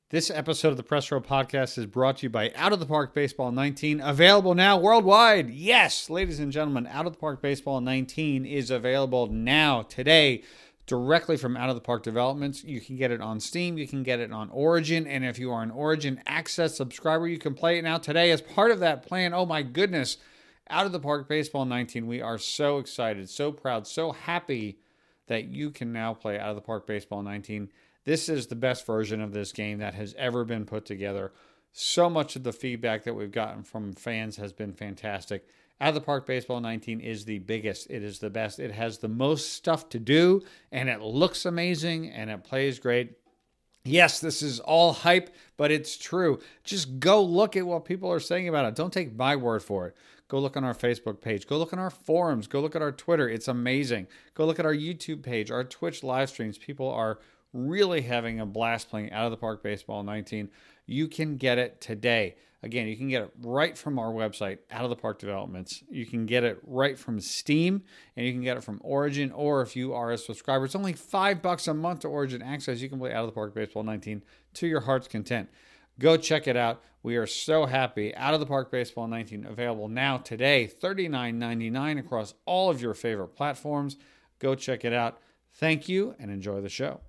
This episode of the Press Row Podcast is brought to you by Out of the Park Baseball 19, available now worldwide. Yes, ladies and gentlemen, Out of the Park Baseball 19 is available now, today, directly from Out of the Park Developments. You can get it on Steam, you can get it on Origin, and if you are an Origin Access subscriber, you can play it now today as part of that plan. Oh my goodness, Out of the Park Baseball 19, we are so excited, so proud, so happy that you can now play Out of the Park Baseball 19. This is the best version of this game that has ever been put together. So much of the feedback that we've gotten from fans has been fantastic. Out of the Park Baseball 19 is the biggest. It is the best. It has the most stuff to do, and it looks amazing, and it plays great. Yes, this is all hype, but it's true. Just go look at what people are saying about it. Don't take my word for it. Go look on our Facebook page. Go look on our forums. Go look at our Twitter. It's amazing. Go look at our YouTube page, our Twitch live streams. People are really having a blast playing Out of the Park Baseball 19. You can get it today. Again, you can get it right from our website, Out of the Park Developments. You can get it right from Steam, and you can get it from Origin, or if you are a subscriber, it's only $5 a month to Origin Access. You can play Out of the Park Baseball 19 to your heart's content. Go check it out. We are so happy. Out of the Park Baseball 19, available now today, $39.99 across all of your favorite platforms. Go check it out. Thank you, and enjoy the show.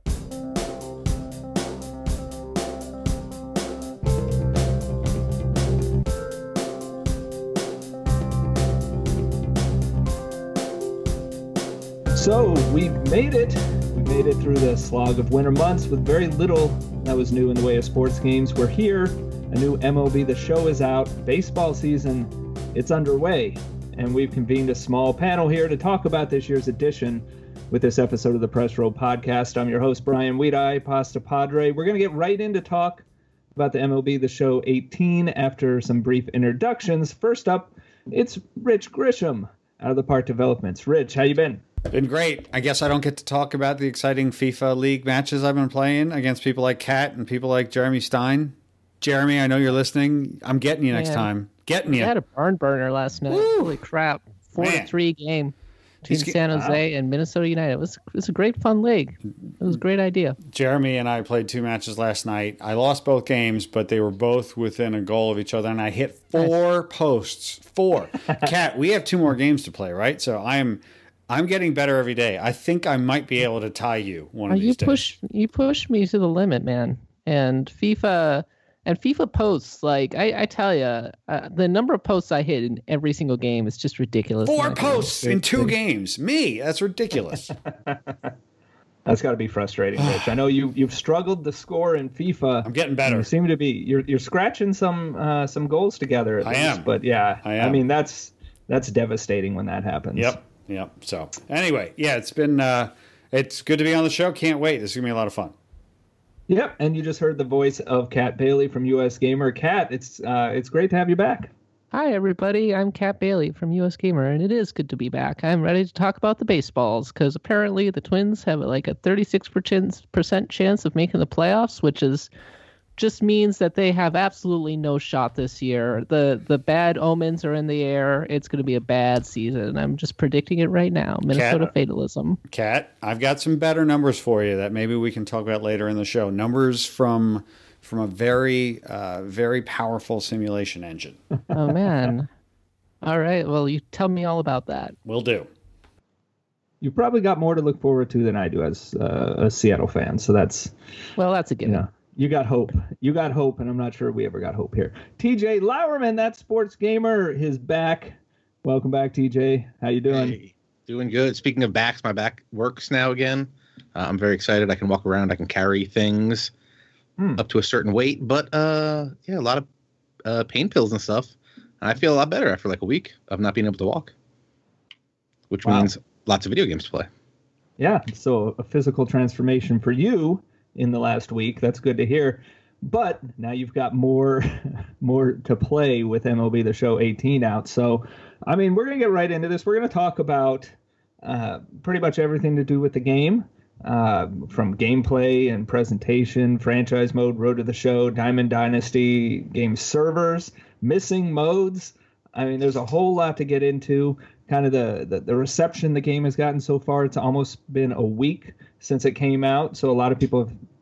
So we've made it. We made it through the slog of winter months with very little that was new in the way of sports games. We're here. A new MLB The Show is out. Baseball season, it's underway. And we've convened a small panel here to talk about this year's edition with this episode of the Press Row Podcast. I'm your host, Brian Weedeye, Pasta Padre. We're going to get right into talk about the MLB The Show 18 after some brief introductions. First up, it's Rich Grisham, Out of the Park Developments. Rich, how you been? Been great. I guess I don't get to talk about the exciting FIFA League matches I've been playing against people like Kat and people like Jeremy Stein. Jeremy, I know you're listening. I'm getting you next time. Getting you. I had a barn burner last night. Woo! Holy crap. 4-3 game between San Jose and Minnesota United. It was a great fun league. It was a great idea. Jeremy and I played 2 matches last night. I lost both games, but they were both within a goal of each other, and I hit 4 posts. 4. Kat, we have 2 more games to play, right? So I'm getting better every day. I think I might be able to tie you one of these days. You push me to the limit, man. And FIFA posts, like I tell you, the number of posts I hit in every single game is just ridiculous. 4 posts in 2 games. That's ridiculous. That's got to be frustrating, Rich. I know you've struggled to score in FIFA. I'm getting better. You seem to be you're scratching some goals together at least. am. But yeah, I am. I mean that's devastating when that happens. Yep. So anyway, yeah, it's been it's good to be on the show. Can't wait. This is gonna be a lot of fun. Yep, and you just heard the voice of Kat Bailey from US Gamer. Kat, it's great to have you back. Hi, everybody. I'm Kat Bailey from US Gamer, and it is good to be back. I'm ready to talk about the baseballs, because apparently the Twins have like a 36% chance of making the playoffs, which just means that they have absolutely no shot this year. The bad omens are in the air. It's going to be a bad season. I'm just predicting it right now. Minnesota fatalism. Kat, I've got some better numbers for you that maybe we can talk about later in the show. Numbers from a very, very powerful simulation engine. Oh, man. All right. Well, you tell me all about that. Will do. You've probably got more to look forward to than I do as a Seattle fan. So that's a given. Yeah. You got hope. And I'm not sure we ever got hope here. TJ Lauerman, that sports gamer, is back. Welcome back, TJ. How you doing? Hey, doing good. Speaking of backs, my back works now again. I'm very excited. I can walk around. I can carry things up to a certain weight. But, a lot of pain pills and stuff. And I feel a lot better after like a week of not being able to walk, which means lots of video games to play. Yeah, so a physical transformation for you in the last week. That's good to hear. But now you've got more to play with MLB The Show 18 out. So, I mean, we're going to get right into this. We're going to talk about pretty much everything to do with the game, from gameplay and presentation, franchise mode, Road to the Show, Diamond Dynasty, game servers, missing modes. I mean, there's a whole lot to get into. Kind of the reception the game has gotten so far. It's almost been a week since it came out, so a lot of people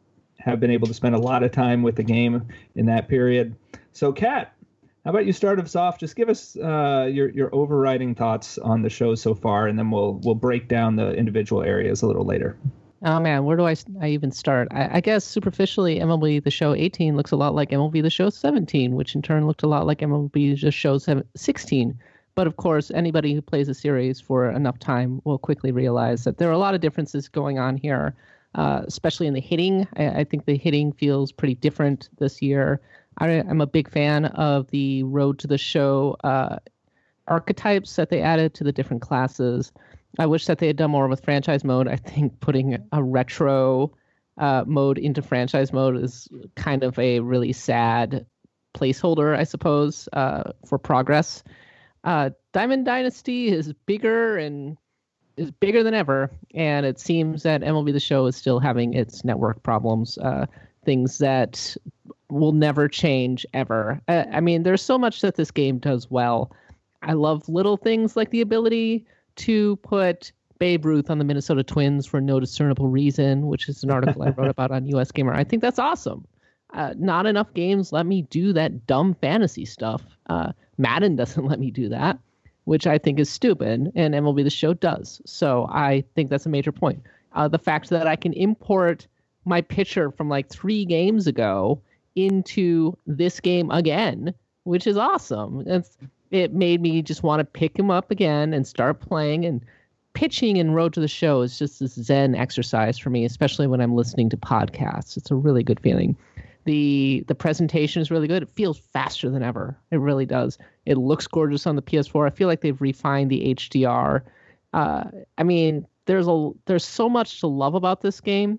have been able to spend a lot of time with the game in that period. So, Kat, how about you start us off? Just give us your overriding thoughts on the show so far, and then we'll break down the individual areas a little later. Oh man, where do I even start? I guess superficially, MLB The Show 18 looks a lot like MLB The Show 17, which in turn looked a lot like MLB The Show 16. But of course, anybody who plays a series for enough time will quickly realize that there are a lot of differences going on here, especially in the hitting. I think the hitting feels pretty different this year. I'm a big fan of the Road to the Show archetypes that they added to the different classes. I wish that they had done more with franchise mode. I think putting a retro mode into franchise mode is kind of a really sad placeholder, I suppose, for progress. Diamond Dynasty is bigger than ever, and it seems that MLB The Show is still having its network problems, things that will never change ever. I mean, there's so much that this game does well. I love little things like the ability to put Babe Ruth on the Minnesota Twins for no discernible reason, which is an article I wrote about on US Gamer. I think that's awesome. Not enough games let me do that dumb fantasy stuff. Madden doesn't let me do that, which I think is stupid, and MLB The Show does. So I think that's a major point. The fact that I can import my pitcher from like 3 games ago into this game again, which is awesome. It made me just want to pick him up again and start playing. And pitching in Road to the Show is just this Zen exercise for me, especially when I'm listening to podcasts. It's a really good feeling. The presentation is really good. It feels faster than ever. It really does. It looks gorgeous on the PS4. I feel like they've refined the HDR. I mean, there's so much to love about this game.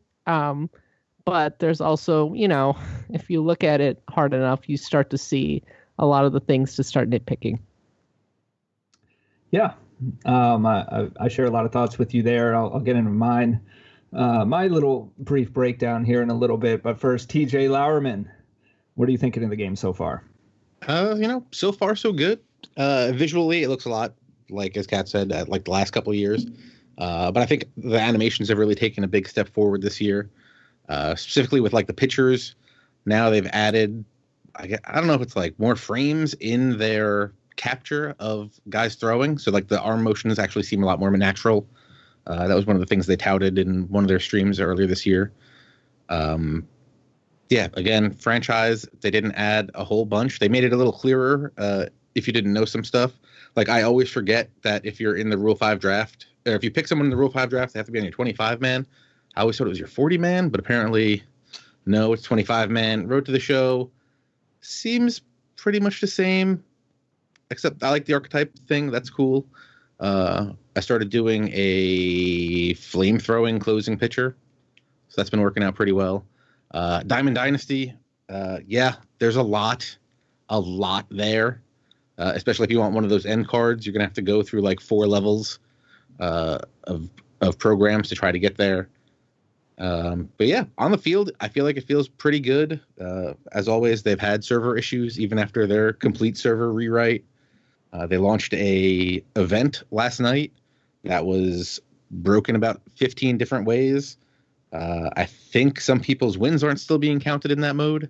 But there's also, if you look at it hard enough, you start to see a lot of the things to start nitpicking. Yeah, I share a lot of thoughts with you there. I'll get into mine. My little brief breakdown here in a little bit, but first, TJ Lowerman, what are you thinking of the game so far? So far so good. Visually, it looks a lot like, as Kat said, like the last couple of years. But I think the animations have really taken a big step forward this year, specifically with like the pitchers. Now they've added, I don't know if it's like more frames in their capture of guys throwing. So like the arm motions actually seem a lot more natural. That was one of the things they touted in one of their streams earlier this year. Again, franchise, they didn't add a whole bunch. They made it a little clearer if you didn't know some stuff. Like I always forget that if you're in the Rule 5 draft, or if you pick someone in the Rule 5 draft, they have to be on your 25-man. I always thought it was your 40-man, but apparently no, it's 25-man. Road to the Show seems pretty much the same, except I like the archetype thing. That's cool. I started doing a flame-throwing closing pitcher, so that's been working out pretty well. Diamond Dynasty, there's a lot there, especially if you want one of those end cards. You're going to have to go through like 4 levels of programs to try to get there. But yeah, on the field, I feel like it feels pretty good. As always, they've had server issues even after their complete server rewrite. They launched a event last night that was broken about 15 different ways. I think some people's wins aren't still being counted in that mode.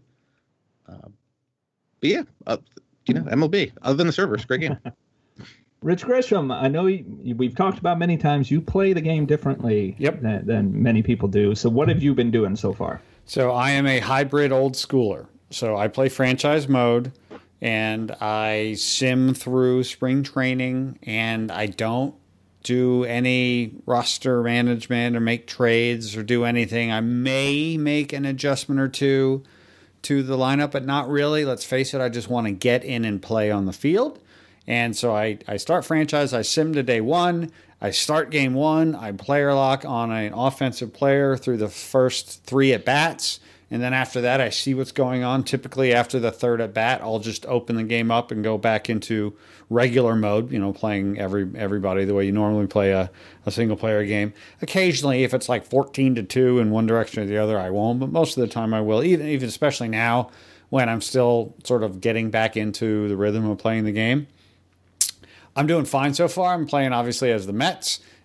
MLB, other than the servers, great game. Rich Grisham, I know we've talked about many times, you play the game differently than many people do. So what have you been doing so far? So I am a hybrid old schooler. So I play franchise mode, and I sim through spring training, and I don't do any roster management or make trades or do anything. I may make an adjustment or two to the lineup, but not really. Let's face it, I just want to get in and play on the field. And so I start franchise, I sim to day 1, I start game 1, I player lock on an offensive player through the first 3 at-bats, and then after that I see what's going on. Typically after the 3rd at-bat, I'll just open the game up and go back into regular mode, playing everybody the way you normally play a single-player game. Occasionally, if it's like 14-2 in one direction or the other, I won't, but most of the time I will, even especially now when I'm still sort of getting back into the rhythm of playing the game. I'm doing fine so far. I'm playing, obviously, as the Mets,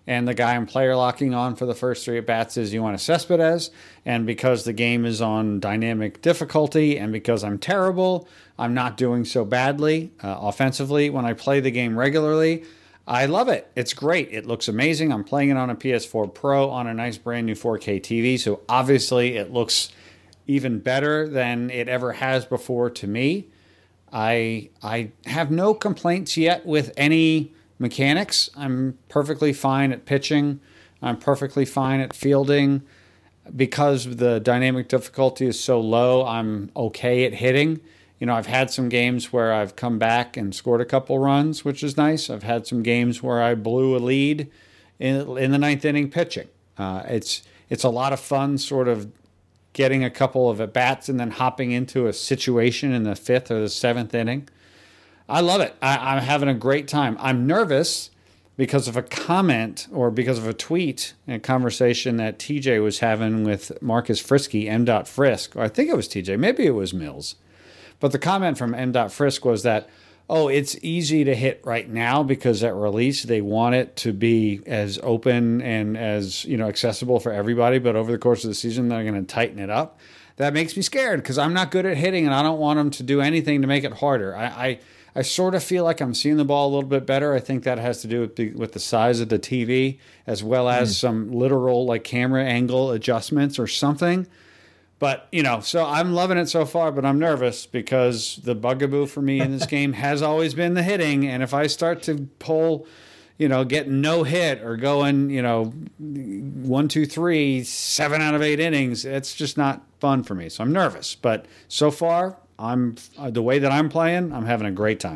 And the guy I'm player locking on for the first 3 at-bats is Yoenis Cespedes. And because the game is on dynamic difficulty and because I'm terrible, I'm not doing so badly offensively when I play the game regularly. I love it. It's great. It looks amazing. I'm playing it on a PS4 Pro on a nice brand new 4K TV. So obviously it looks even better than it ever has before to me. I have no complaints yet with any mechanics. I'm perfectly fine at pitching. I'm perfectly fine at fielding. Because the dynamic difficulty is so low, I'm okay at hitting. You know, I've had some games where I've come back and scored a couple runs, which is nice. I've had some games where I blew a lead in the 9th inning pitching. It's a lot of fun sort of getting a couple of at-bats and then hopping into a situation in the 5th or the 7th inning. I love it. I'm having a great time. I'm nervous because of a comment or because of a tweet and a conversation that TJ was having with Marcus Frisky, M. Frisk. I think it was TJ. Maybe it was Mills. But the comment from M. Frisk was that, oh, it's easy to hit right now because at release they want it to be as open and as, you know, accessible for everybody. But over the course of the season, they're going to tighten it up. That makes me scared because I'm not good at hitting and I don't want them to do anything to make it harder. I sort of feel like I'm seeing the ball a little bit better. I think that has to do with the size of the TV as well as some literal like camera angle adjustments or something. But, you know, so I'm loving it so far, but I'm nervous because the bugaboo for me in this game has always been the hitting. And if I start to pull, you know, get no hit or going, you know, 1, 2, 3, 7 out of 8 innings, it's just not fun for me. So I'm nervous. But so far, the way that I'm playing, I'm having a great time.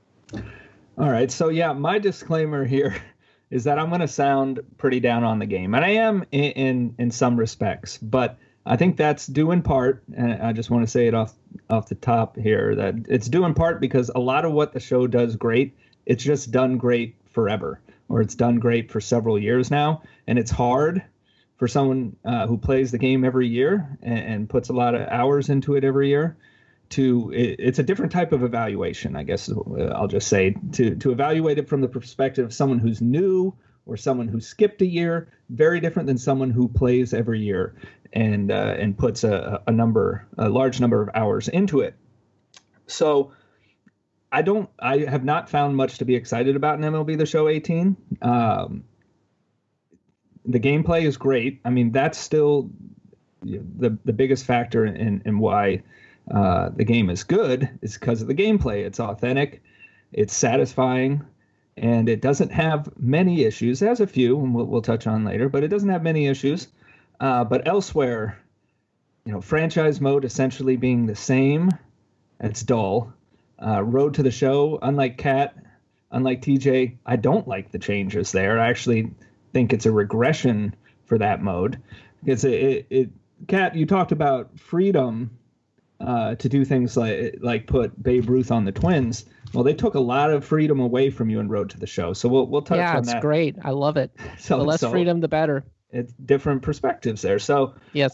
All right. So, yeah, my disclaimer here is that I'm going to sound pretty down on the game. And I am in some respects. But I think that's due in part, and I just want to say it off the top here, that it's due in part because a lot of what the show does great, it's just done great forever, or it's done great for several years now. And it's hard for someone who plays the game every year and puts a lot of hours into it every year. It's a different type of evaluation, I guess I'll just say, to evaluate it from the perspective of someone who's new or someone who skipped a year, very different than someone who plays every year and puts a large number of hours into it. So I have not found much to be excited about in MLB The Show 18. The gameplay is great. I mean, that's still the biggest factor in why the game is good is because of the gameplay. It's authentic, it's satisfying, and it doesn't have many issues. It has a few, and we'll touch on later, but it doesn't have many issues. But elsewhere, you know, franchise mode essentially being the same, it's dull. Road to the Show, unlike Kat, unlike TJ, I don't like the changes there. I actually think it's a regression for that mode. Because Kat, you talked about freedom to do things like put Babe Ruth on the Twins. Well, they took a lot of freedom away from you in Road to the Show. So we'll touch on that. Yeah, it's great. I love it. The less freedom, the better. It's different perspectives there. So yes.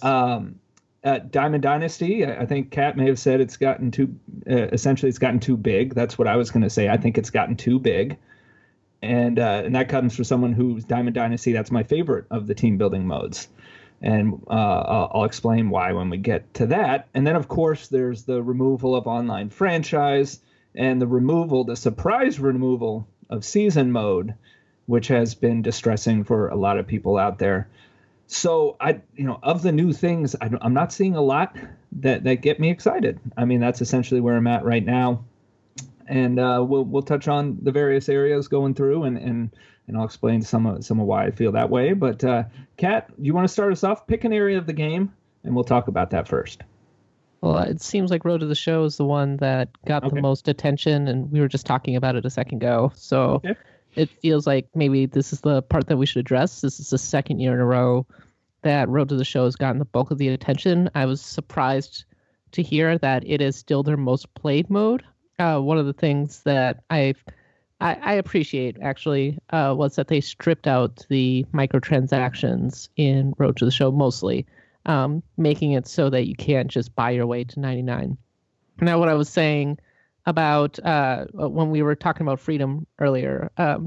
Diamond Dynasty, I think Kat may have said it's gotten essentially it's gotten too big. That's what I was going to say. I think it's gotten too big. And that comes from someone who's Diamond Dynasty. That's my favorite of the team building modes. And I'll explain why when we get to that. And then, of course, there's the removal of online franchise and the surprise removal of season mode, which has been distressing for a lot of people out there. So of the new things, I'm not seeing a lot that get me excited. I mean, that's essentially where I'm at right now. And we'll touch on the various areas going through and I'll explain some of why I feel that way. But Kat, you want to start us off? Pick an area of the game, and we'll talk about that first. Well, it seems like Road to the Show is the one that got the most attention, and we were just talking about it a second ago. So It feels like maybe this is the part that we should address. This is the second year in a row that Road to the Show has gotten the bulk of the attention. I was surprised to hear that it is still their most played mode. One of the things that I appreciate, actually, was that they stripped out the microtransactions in Road to the Show mostly, making it so that you can't just buy your way to 99. Now, what I was saying about when we were talking about freedom earlier,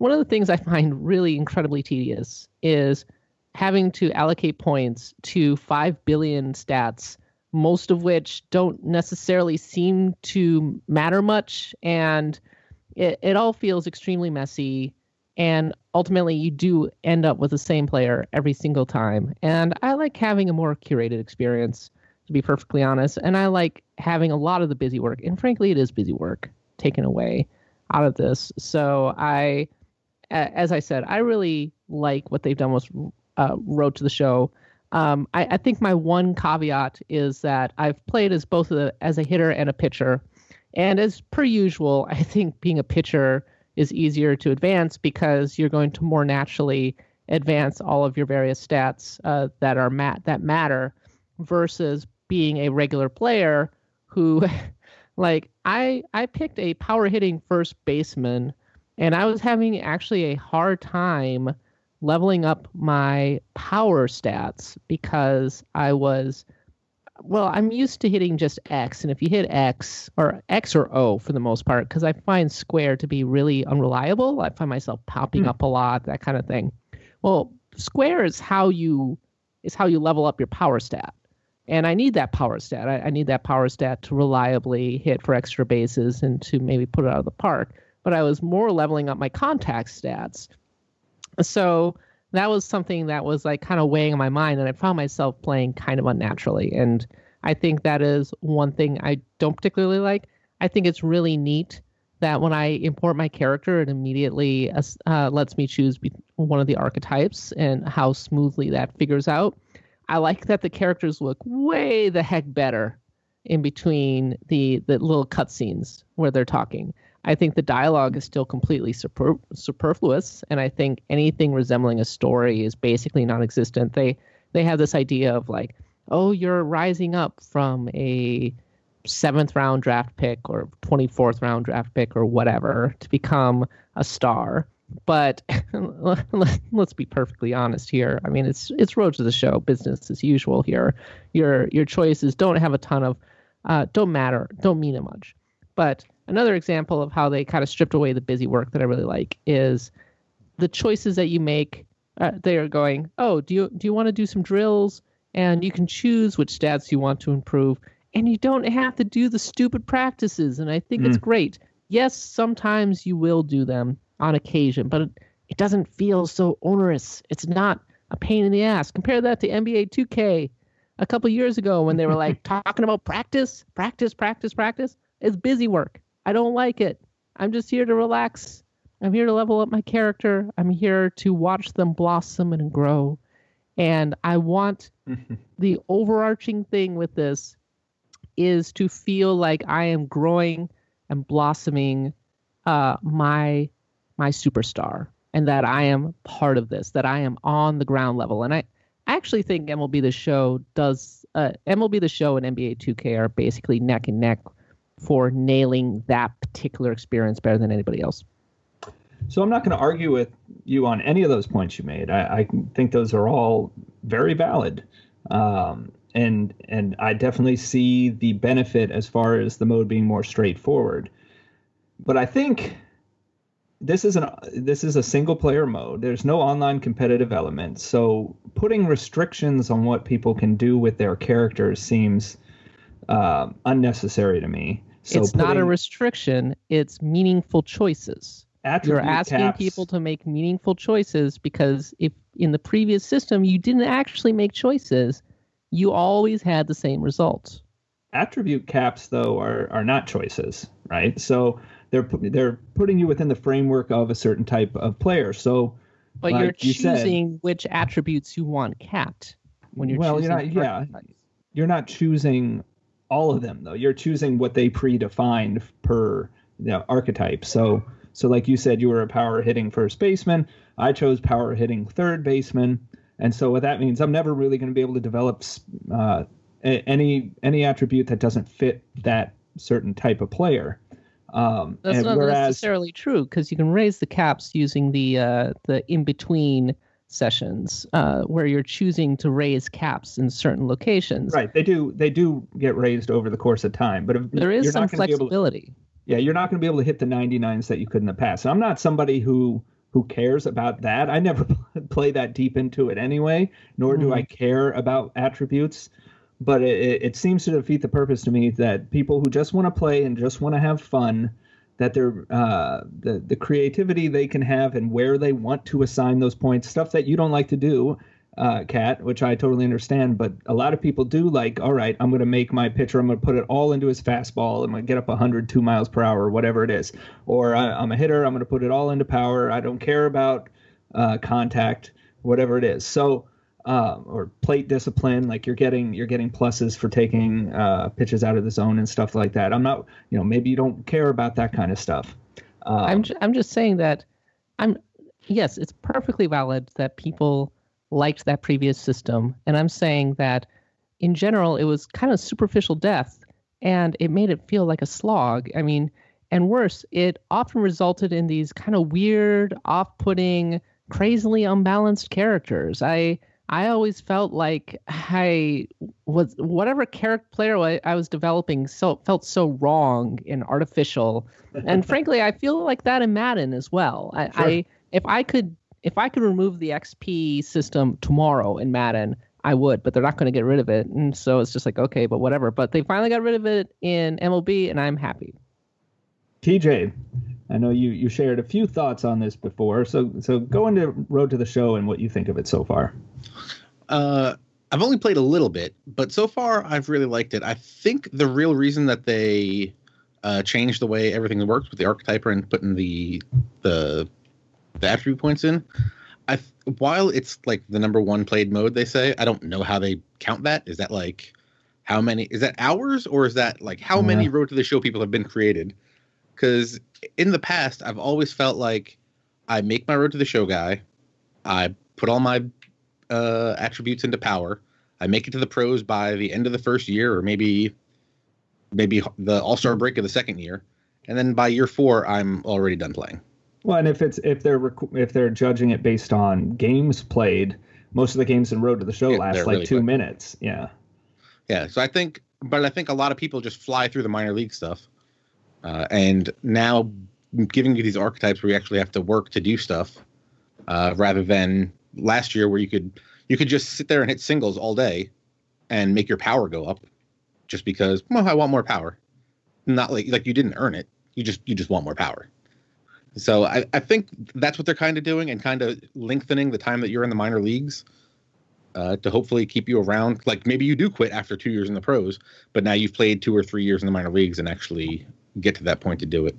one of the things I find really incredibly tedious is having to allocate points to 5 billion stats, most of which don't necessarily seem to matter much. And it all feels extremely messy. And ultimately, you do end up with the same player every single time. And I like having a more curated experience, to be perfectly honest. And I like having a lot of the busy work. And frankly, it is busy work taken away out of this. So as I said, I really like what they've done with Road to the Show. I think my one caveat is that I've played as both as a hitter and a pitcher. And as per usual, I think being a pitcher is easier to advance because you're going to more naturally advance all of your various stats that matter versus being a regular player who, like, I picked a power hitting first baseman, and I was having actually a hard time leveling up my power stats because I'm used to hitting just X, and if you hit X or O for the most part, because I find square to be really unreliable. I find myself popping up a lot, that kind of thing. Well, square is how you level up your power stat, and I need that power stat. I need that power stat to reliably hit for extra bases and to maybe put it out of the park. But I was more leveling up my contact stats, so that was something that was like kind of weighing on my mind, and I found myself playing kind of unnaturally. And I think that is one thing I don't particularly like. I think it's really neat that when I import my character, it immediately lets me choose one of the archetypes and how smoothly that figures out. I like that the characters look way the heck better in between the little cutscenes where they're talking. I think the dialogue is still completely superfluous, and I think anything resembling a story is basically non-existent. They have this idea of like, oh, you're rising up from a 7th round draft pick or 24th round draft pick or whatever to become a star. But let's be perfectly honest here. I mean, it's Road to the Show, business as usual here. Your choices don't have a ton of don't matter, don't mean it much. But another example of how they kind of stripped away the busy work that I really like is the choices that you make. They are going, oh, do you want to do some drills? And you can choose which stats you want to improve. And you don't have to do the stupid practices. And I think it's great. Yes, sometimes you will do them on occasion, but it doesn't feel so onerous. It's not a pain in the ass. Compare that to NBA 2K a couple years ago when they were like talking about practice. It's busy work. I don't like it. I'm just here to relax. I'm here to level up my character. I'm here to watch them blossom and grow. And I want the overarching thing with this is to feel like I am growing and blossoming my superstar, and that I am part of this, that I am on the ground level. And I actually think MLB The Show and NBA 2K are basically neck and neck for nailing that particular experience better than anybody else. So I'm not going to argue with you on any of those points you made. I think those are all very valid. And I definitely see the benefit as far as the mode being more straightforward. But I think this is a single player mode. There's no online competitive element. So putting restrictions on what people can do with their characters seems unnecessary to me. So it's not a restriction. It's meaningful choices. You're asking people to make meaningful choices because if in the previous system you didn't actually make choices, you always had the same results. Attribute caps, though, are not choices, right? So they're putting you within the framework of a certain type of player. So, but like you're choosing which attributes you want capped when you're choosing. You're not choosing all of them, though. You're choosing what they predefined per archetype. So like you said, you were a power hitting first baseman. I chose power hitting third baseman. And so what that means, I'm never really going to be able to develop any attribute that doesn't fit that certain type of player. That's not necessarily true, because you can raise the caps using the in-between sessions where you're choosing to raise caps in certain locations. Right. They do get raised over the course of time. But there is some flexibility. You're not going to be able to hit the 99s that you could in the past. And I'm not somebody who who cares about that? I never play that deep into it anyway, nor do I care about attributes. But it seems to defeat the purpose to me that people who just want to play and just want to have fun, that they're the creativity they can have and where they want to assign those points, stuff that you don't like to do, Kat, which I totally understand. But a lot of people do like, all right, I'm going to make my pitcher, I'm going to put it all into his fastball. I'm going to get up 102 miles per hour, whatever it is. Or I'm a hitter, I'm going to put it all into power. I don't care about contact, whatever it is. So, or plate discipline, like you're getting pluses for taking pitches out of the zone and stuff like that. I'm not, maybe you don't care about that kind of stuff. I'm just saying that yes, it's perfectly valid that people liked that previous system. And I'm saying that in general, it was kind of superficial depth and it made it feel like a slog. I mean, and worse, it often resulted in these kind of weird, off-putting, crazily unbalanced characters. I always felt like I was, whatever character player I was developing felt so wrong and artificial. And frankly, I feel like that in Madden as well. Sure. If I could remove the XP system tomorrow in Madden, I would, but they're not going to get rid of it. And so it's just like, okay, but whatever. But they finally got rid of it in MLB, and I'm happy. TJ, I know you shared a few thoughts on this before, so go into Road to the Show and what you think of it so far. I've only played a little bit, but so far I've really liked it. I think the real reason that they changed the way everything works with the archetyper and putting the attribute points in, while it's like the number one played mode, they say, I don't know how they count that. Is that like how many? Is that hours, or is that like how many Road to the Show people have been created? Because in the past, I've always felt like I make my Road to the Show guy, I put all my attributes into power, I make it to the pros by the end of the first year, or maybe the All-Star break of the second year, and then by year 4, I'm already done playing. Well, and if they're judging it based on games played, most of the games in Road to the Show last like really 2 quick. Minutes. Yeah. Yeah. So I think a lot of people just fly through the minor league stuff, and now giving you these archetypes where you actually have to work to do stuff, rather than last year where you could just sit there and hit singles all day and make your power go up just because, well, I want more power. Not like you didn't earn it. You just want more power. So I think that's what they're kind of doing, and kind of lengthening the time that you're in the minor leagues to hopefully keep you around. Like maybe you do quit after 2 years in the pros, but now you've played 2 or 3 years in the minor leagues and actually get to that point to do it.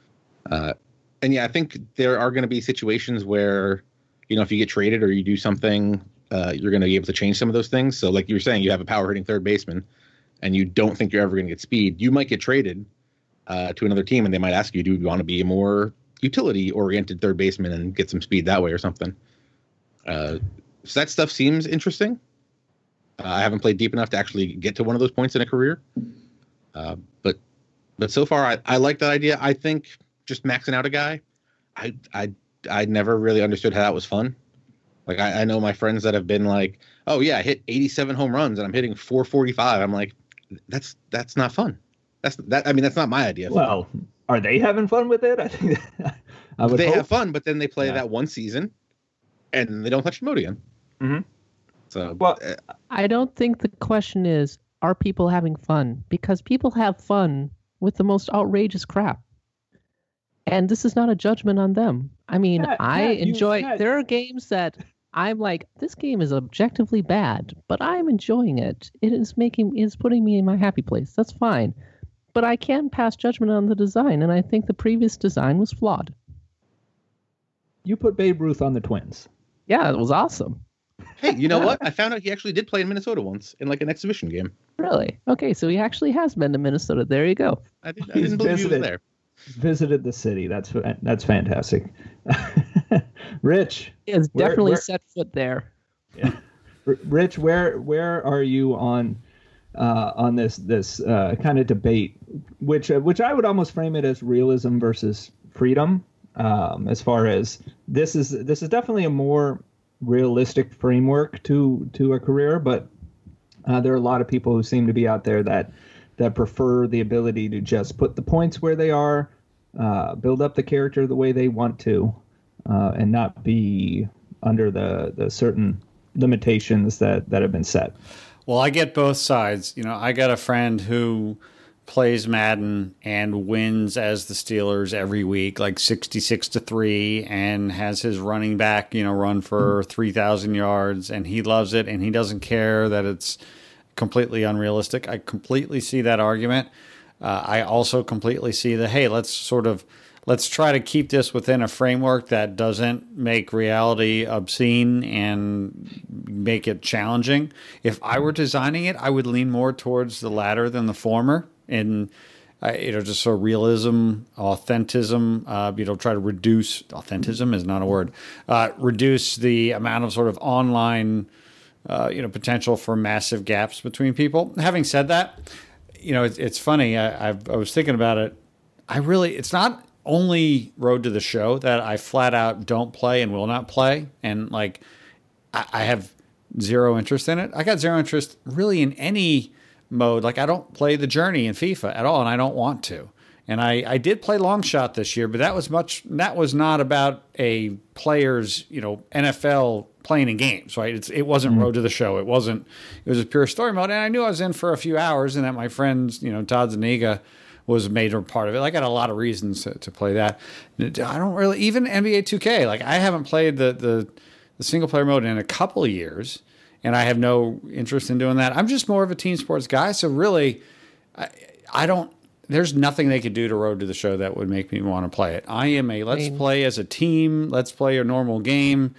And yeah, I think there are going to be situations where, if you get traded or you do something, you're going to be able to change some of those things. So like you were saying, you have a power hitting third baseman and you don't think you're ever going to get speed. You might get traded to another team and they might ask you, do you want to be a more utility oriented third baseman and get some speed that way or something? So that stuff seems interesting. I haven't played deep enough to actually get to one of those points in a career. But so far I like that idea. I think just maxing out a guy, I never really understood how that was fun. Like I know my friends that have been like, oh yeah, I hit 87 home runs and I'm hitting 445. I'm like, that's not fun. That's not my idea. Well, are they having fun with it? I think they have fun, but then they play that one season and they don't touch the mode again. Mm-hmm. So, well, I don't think the question is, are people having fun? Because people have fun with the most outrageous crap. And this is not a judgment on them. I mean, there are games that I'm like, this game is objectively bad, but I'm enjoying it. It is putting me in my happy place. That's fine. But I can pass judgment on the design, and I think the previous design was flawed. You put Babe Ruth on the Twins. Yeah, it was awesome. Hey, you know what? I found out he actually did play in Minnesota once in like an exhibition game. Really? Okay, so he actually has been to Minnesota. There you go. I didn't believe he was there. Visited the city. That's fantastic. Rich, he has definitely set foot there. Yeah. Rich, where are you on this kind of debate, which I would almost frame it as realism versus freedom. As far as this is definitely a more realistic framework to a career, but there are a lot of people who seem to be out there that prefer the ability to just put the points where they are, build up the character the way they want to. and not be under the certain limitations that have been set. Well, I get both sides. I got a friend who plays Madden and wins as the Steelers every week, like 66-3, and has his running back, run for 3,000 yards, and he loves it, and he doesn't care that it's completely unrealistic. I completely see that argument. I also completely see the, hey, let's try to keep this within a framework that doesn't make reality obscene and make it challenging. If I were designing it, I would lean more towards the latter than the former. And, just so realism, authenticism, try to reduce, authentism is not a word, reduce the amount of sort of online, potential for massive gaps between people. Having said that, it's funny. I was thinking about it. It's not only Road to the Show that I flat out don't play and will not play. And I have zero interest in it. I got zero interest really in any mode. I don't play the Journey in FIFA at all, and I don't want to. And I did play Long Shot this year, but that was not about a player's, NFL playing in games, right? It wasn't Road to the Show. It was a pure story mode. And I knew I was in for a few hours and that my friends, Todd Zuniga was a major part of it. I got a lot of reasons to play that. I don't really, even NBA 2K, I haven't played the single player mode in a couple of years, and I have no interest in doing that. I'm just more of a team sports guy. So really, there's nothing they could do to Road to the Show that would make me want to play it. I am let's play as a team. Let's play a normal game.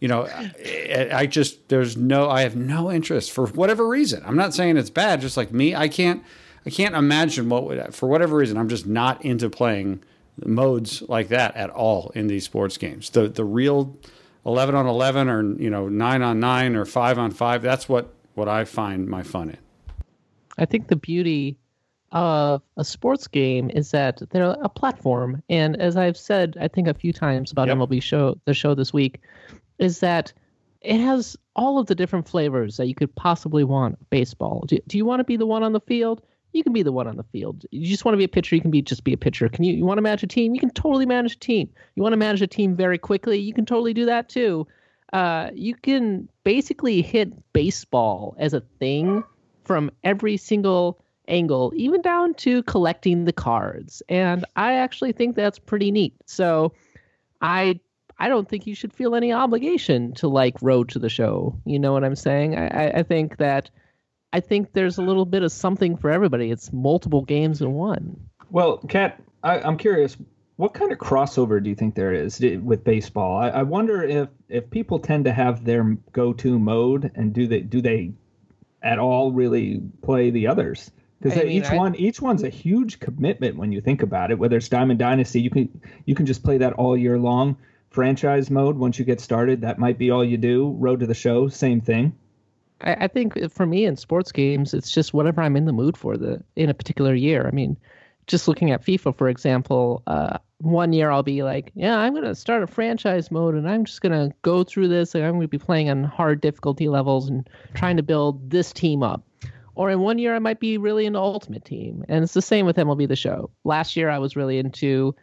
I have no interest for whatever reason. I'm not saying it's bad, just like me. I can't imagine for whatever reason, I'm just not into playing modes like that at all in these sports games. The real 11 on 11 or 9 on 9 or 5 on 5, that's what I find my fun in. I think the beauty of a sports game is that they're a platform, and as I've said I think a few times about MLB the show this week, is that it has all of the different flavors that you could possibly want. Baseball. Do you want to be the one on the field? You can be the one on the field. You just want to be a pitcher, you can just be a pitcher. You want to manage a team? You can totally manage a team. You want to manage a team very quickly? You can totally do that too. You can basically hit baseball as a thing from every single angle, even down to collecting the cards. And I actually think that's pretty neat. So I don't think you should feel any obligation to like Road to the Show. You know what I'm saying? I think there's a little bit of something for everybody. It's multiple games in one. Well, Kat, I'm curious, what kind of crossover do you think there is with baseball? I wonder if people tend to have their go-to mode, and do they at all really play the others? Because each one's a huge commitment when you think about it. Whether it's Diamond Dynasty, you can just play that all year long. Franchise mode, once you get started, that might be all you do. Road to the Show, same thing. I think for me in sports games, it's just whatever I'm in the mood for in a particular year. I mean, just looking at FIFA, for example, one year I'll be like, yeah, I'm going to start a franchise mode and I'm just going to go through this. And I'm going to be playing on hard difficulty levels and trying to build this team up. Or in one year, I might be really into Ultimate Team. And it's the same with MLB The Show. Last year, I was really into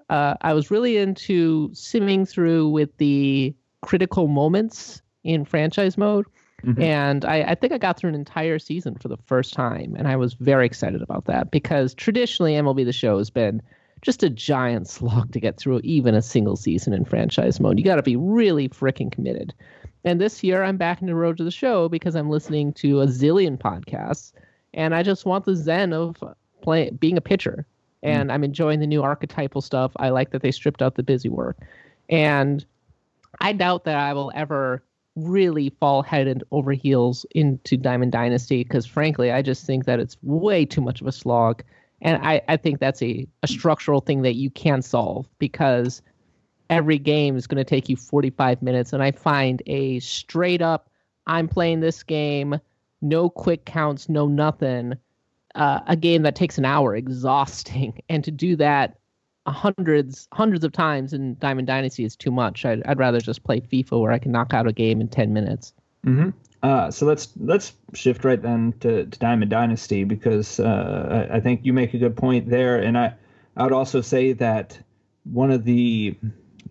simming through with the critical moments in franchise mode. Mm-hmm. And I think I got through an entire season for the first time, and I was very excited about that because traditionally MLB The Show has been just a giant slog to get through even a single season in franchise mode. You got to be really freaking committed. And this year I'm back into Road to the Show because I'm listening to a zillion podcasts, and I just want the zen of being a pitcher. And I'm enjoying the new archetypal stuff. I like that they stripped out the busy work. And I doubt that I will ever really fall head and over heels into Diamond Dynasty because, frankly, I just think that it's way too much of a slog. And I think that's a structural thing that you can solve because every game is going to take you 45 minutes. And I find a straight up, I'm playing this game, no quick counts, no nothing, a game that takes an hour exhausting. And to do that hundreds of times in Diamond Dynasty is too much. I'd rather just play FIFA where I can knock out a game in 10 minutes. Mm-hmm. So let's shift right then to Diamond Dynasty because I think you make a good point there. And I would also say that one of the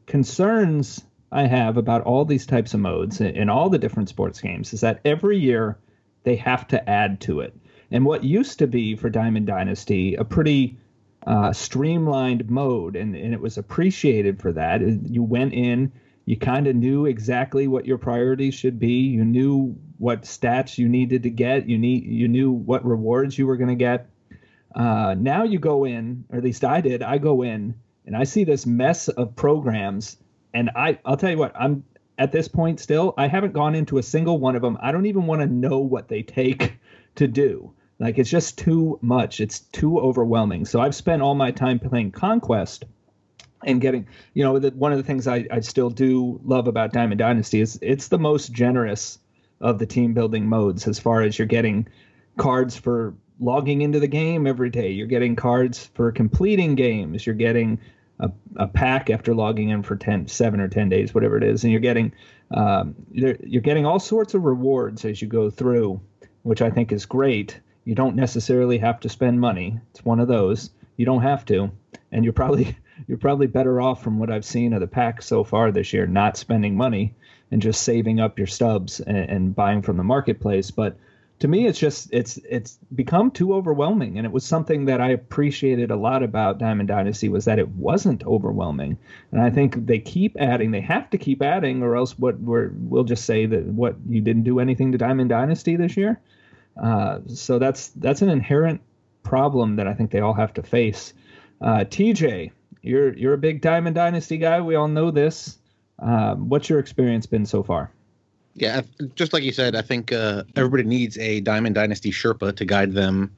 concerns I have about all these types of modes in all the different sports games is that every year they have to add to it. And what used to be for Diamond Dynasty a pretty streamlined mode, and it was appreciated for that. You went in, you kind of knew exactly what your priorities should be. You knew what stats you needed to get. You knew what rewards you were going to get. Now you go in, or at least I did. I go in and I see this mess of programs, and I'll tell you what. I'm at this point still. I haven't gone into a single one of them. I don't even want to know what they take to do. Like, it's just too much. It's too overwhelming. So I've spent all my time playing Conquest and getting, one of the things I still do love about Diamond Dynasty is it's the most generous of the team building modes as far as you're getting cards for logging into the game every day. You're getting cards for completing games. You're getting a pack after logging in for 7 or 10 days, whatever it is. And you're getting all sorts of rewards as you go through, which I think is great. You don't necessarily have to spend money. It's one of those. You don't have to. And you're probably better off, from what I've seen of the pack so far this year, not spending money and just saving up your stubs and buying from the marketplace. But to me, it's become too overwhelming. And it was something that I appreciated a lot about Diamond Dynasty, was that it wasn't overwhelming. And I think they keep adding. They have to keep adding, or else we'll just say that you didn't do anything to Diamond Dynasty this year. So that's an inherent problem that I think they all have to face. TJ, you're a big Diamond Dynasty guy. We all know this. What's your experience been so far? Yeah, just like you said, I think everybody needs a Diamond Dynasty Sherpa to guide them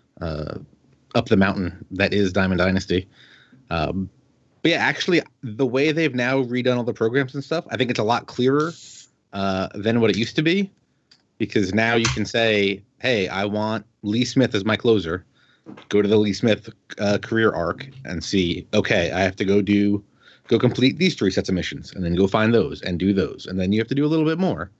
up the mountain that is Diamond Dynasty. But yeah, actually, the way they've now redone all the programs and stuff, I think it's a lot clearer than what it used to be. Because now you can say, hey, I want Lee Smith as my closer. Go to the Lee Smith career arc and see, okay, I have to go complete these 3 sets of missions, and then go find those and do those. And then you have to do a little bit more.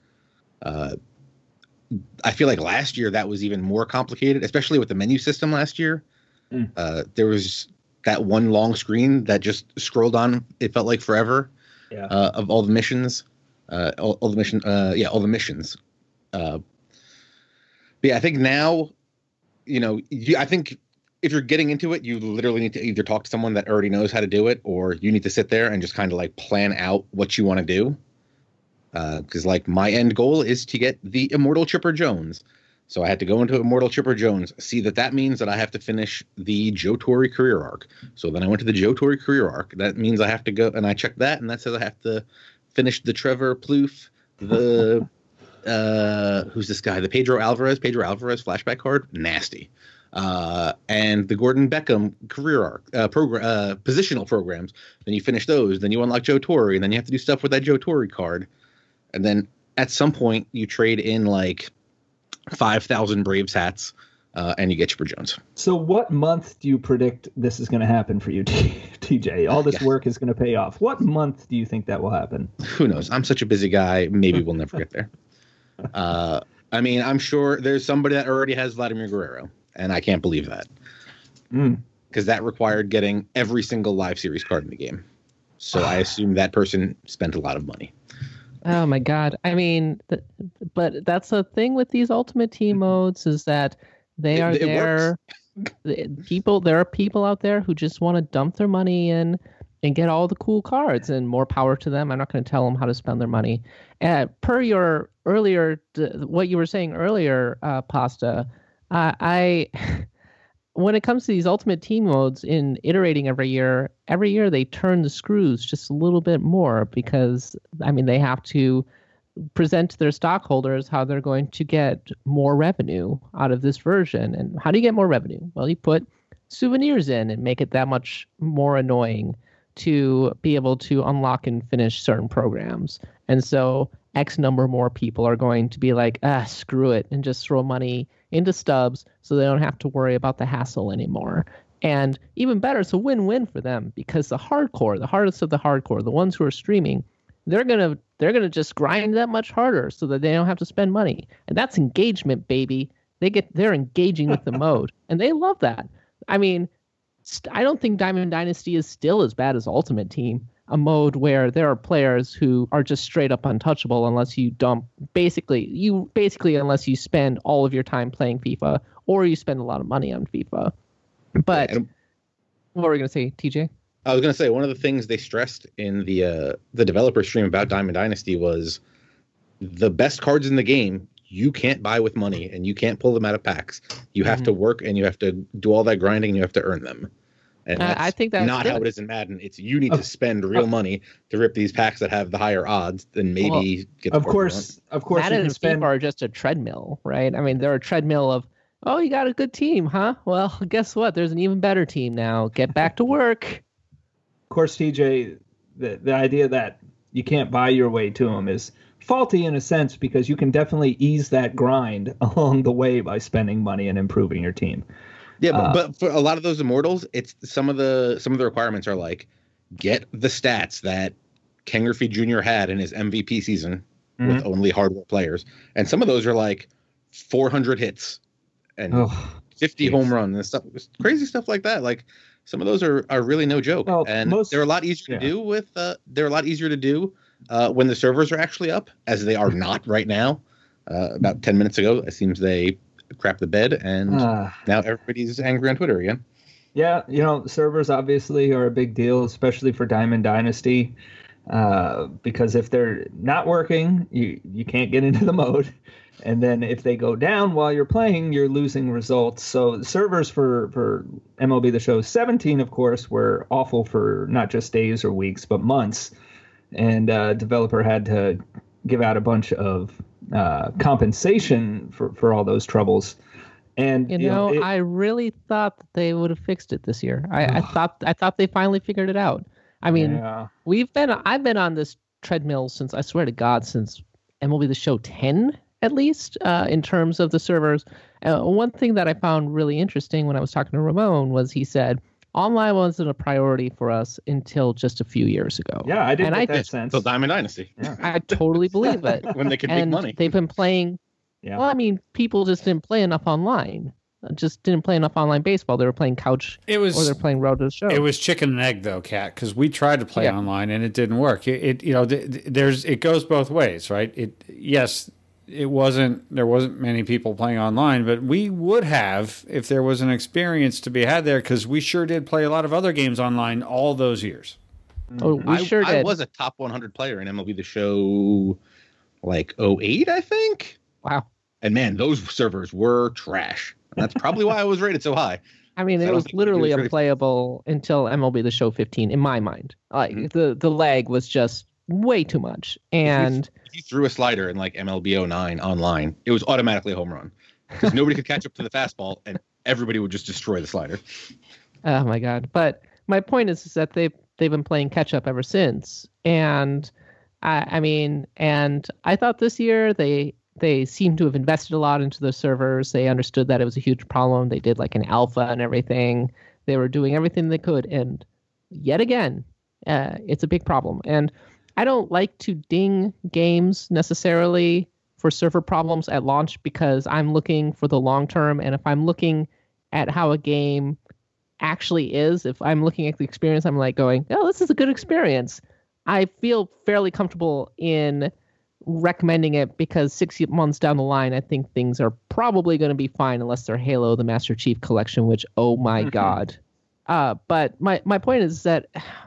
I feel like last year that was even more complicated, especially with the menu system last year. There was that one long screen that just scrolled on, it felt like forever, of all the missions. All the missions. But yeah, I think now, I think if you're getting into it, you literally need to either talk to someone that already knows how to do it, or you need to sit there and just kind of like plan out what you want to do. Because like my end goal is to get the Immortal Chipper Jones. So I had to go into Immortal Chipper Jones, see that means that I have to finish the Joe Torre career arc. So then I went to the Joe Torre career arc. That means I have to go, and I checked that, and that says I have to finish the Trevor Plouffe, the who's this guy? The Pedro Alvarez flashback card, nasty. And the Gordon Beckham career arc, positional programs. Then you finish those, then you unlock Joe Torre, and then you have to do stuff with that Joe Torre card. And then at some point you trade in like 5,000 Braves hats, and you get Chipper Jones. So what month do you predict this is going to happen for you, TJ? All this work is going to pay off. What month do you think that will happen? Who knows? I'm such a busy guy. Maybe we'll never get there. I mean, I'm sure there's somebody that already has Vladimir Guerrero, and I can't believe that. Because that required getting every single live series card in the game. So I assume that person spent a lot of money. Oh my God. I mean, but that's the thing with these Ultimate Team modes, is that they are there. There are people out there who just want to dump their money in and get all the cool cards, and more power to them. I'm not going to tell them how to spend their money. Per your earlier, what you were saying earlier, Pasta, when it comes to these Ultimate Team modes in iterating every year they turn the screws just a little bit more, because, I mean, they have to present to their stockholders how they're going to get more revenue out of this version. And how do you get more revenue? Well, you put souvenirs in and make it that much more annoying to be able to unlock and finish certain programs. And so X number more people are going to be like, screw it, and just throw money into stubs so they don't have to worry about the hassle anymore. And even better, it's a win-win for them, because the hardest of the hardcore, the ones who are streaming, they're gonna just grind that much harder so that they don't have to spend money. And that's engagement, baby. They're engaging with the mode, and they love that. I mean, I don't think Diamond Dynasty is still as bad as Ultimate Team. a mode where there are players who are just straight up untouchable unless you unless you spend all of your time playing FIFA or you spend a lot of money on FIFA. But what were we going to say, TJ? I was going to say, one of the things they stressed in the developer stream about Diamond Dynasty was the best cards in the game you can't buy with money, and you can't pull them out of packs. You have to work, and you have to do all that grinding, and you have to earn them. And I think that's not good. how it is in Madden. It's you need to spend real money to rip these packs that have the higher odds than maybe get the Of course, Madden and FIFA are just a treadmill, right? I mean, they're a treadmill of, oh, you got a good team, huh? Well, guess what? There's an even better team now. Get back to work. Of course, TJ, the idea that you can't buy your way to them is faulty in a sense, because you can definitely ease that grind along the way by spending money and improving your team. Yeah, but for a lot of those immortals, it's some of the requirements are like, get the stats that Ken Griffey Jr. had in his MVP season with only hardware players, and some of those are like 400 hits and 50 home runs and stuff, crazy stuff like that. Like, some of those are really no joke, and they're a lot easier to do with. They're a lot easier to do when the servers are actually up, as they are not right now. About 10 minutes ago, it seems they crap the bed, and now everybody's angry on Twitter again. Yeah, servers obviously are a big deal, especially for Diamond Dynasty, because if they're not working, you can't get into the mode, and then if they go down while you're playing, you're losing results. So servers for MLB The Show 17, of course, were awful for not just days or weeks, but months, and developer had to give out a bunch of compensation for all those troubles. And I really thought that they would have fixed it this year. I thought they finally figured it out. I mean, I've been on this treadmill since, I swear to God, since MLB The Show 10 at least, in terms of the servers. One thing that I found really interesting when I was talking to Ramon was he said online wasn't a priority for us until just a few years ago. Yeah, I did get that sense. So Diamond Dynasty. Yeah. I totally believe it. When they could make money. They've been playing. Yeah. Well, I mean, people just didn't play enough online. Just didn't play enough online baseball. They were playing couch, or they're playing Road to the Show. It was chicken and egg, though, Kat, because we tried to play online and it didn't work. It goes both ways, right? There wasn't many people playing online, but we would have if there was an experience to be had there, because we sure did play a lot of other games online all those years. Oh, we sure did. I was a top 100 player in MLB The Show, like 08, I think. Wow. And man, those servers were trash. And that's probably why I was rated so high. I mean, it was literally unplayable until MLB The Show 15, in my mind. Like the lag was just way too much. And if you threw a slider in like MLB 09 online, it was automatically a home run, because nobody could catch up to the fastball, and everybody would just destroy the slider. Oh my God! But my point is that they've been playing catch up ever since, and I thought this year they seem to have invested a lot into the servers. They understood that it was a huge problem. They did like an alpha and everything. They were doing everything they could. And yet again, it's a big problem. And I don't like to ding games necessarily for server problems at launch, because I'm looking for the long term. And if I'm looking at how a game actually is, if I'm looking at the experience, I'm like going, oh, this is a good experience. I feel fairly comfortable in recommending it, because 6 months down the line, I think things are probably going to be fine, unless they're Halo, the Master Chief Collection, which, oh my God. But my point is that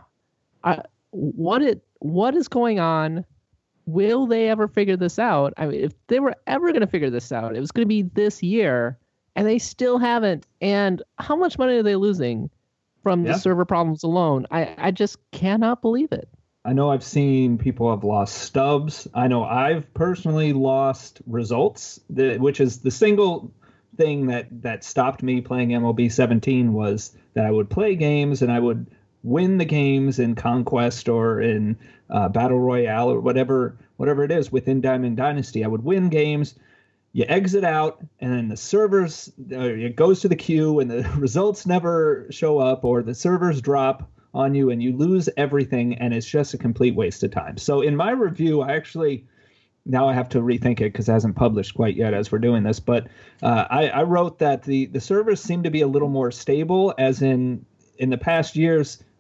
what is going on? Will they ever figure this out? I mean, if they were ever going to figure this out, it was going to be this year, and they still haven't. And how much money are they losing from the server problems alone? I just cannot believe it. I know I've seen people have lost stubs. I know I've personally lost results, which is the single thing that stopped me playing MLB 17, was that I would play games and I would win the games in Conquest or in Battle Royale or whatever it is within Diamond Dynasty. I would win games. You exit out, and then the servers, it goes to the queue, and the results never show up, or the servers drop on you and you lose everything, and it's just a complete waste of time. So in my review, now I have to rethink it because it hasn't published quite yet as we're doing this, but I wrote that the servers seem to be a little more stable, as in the past years,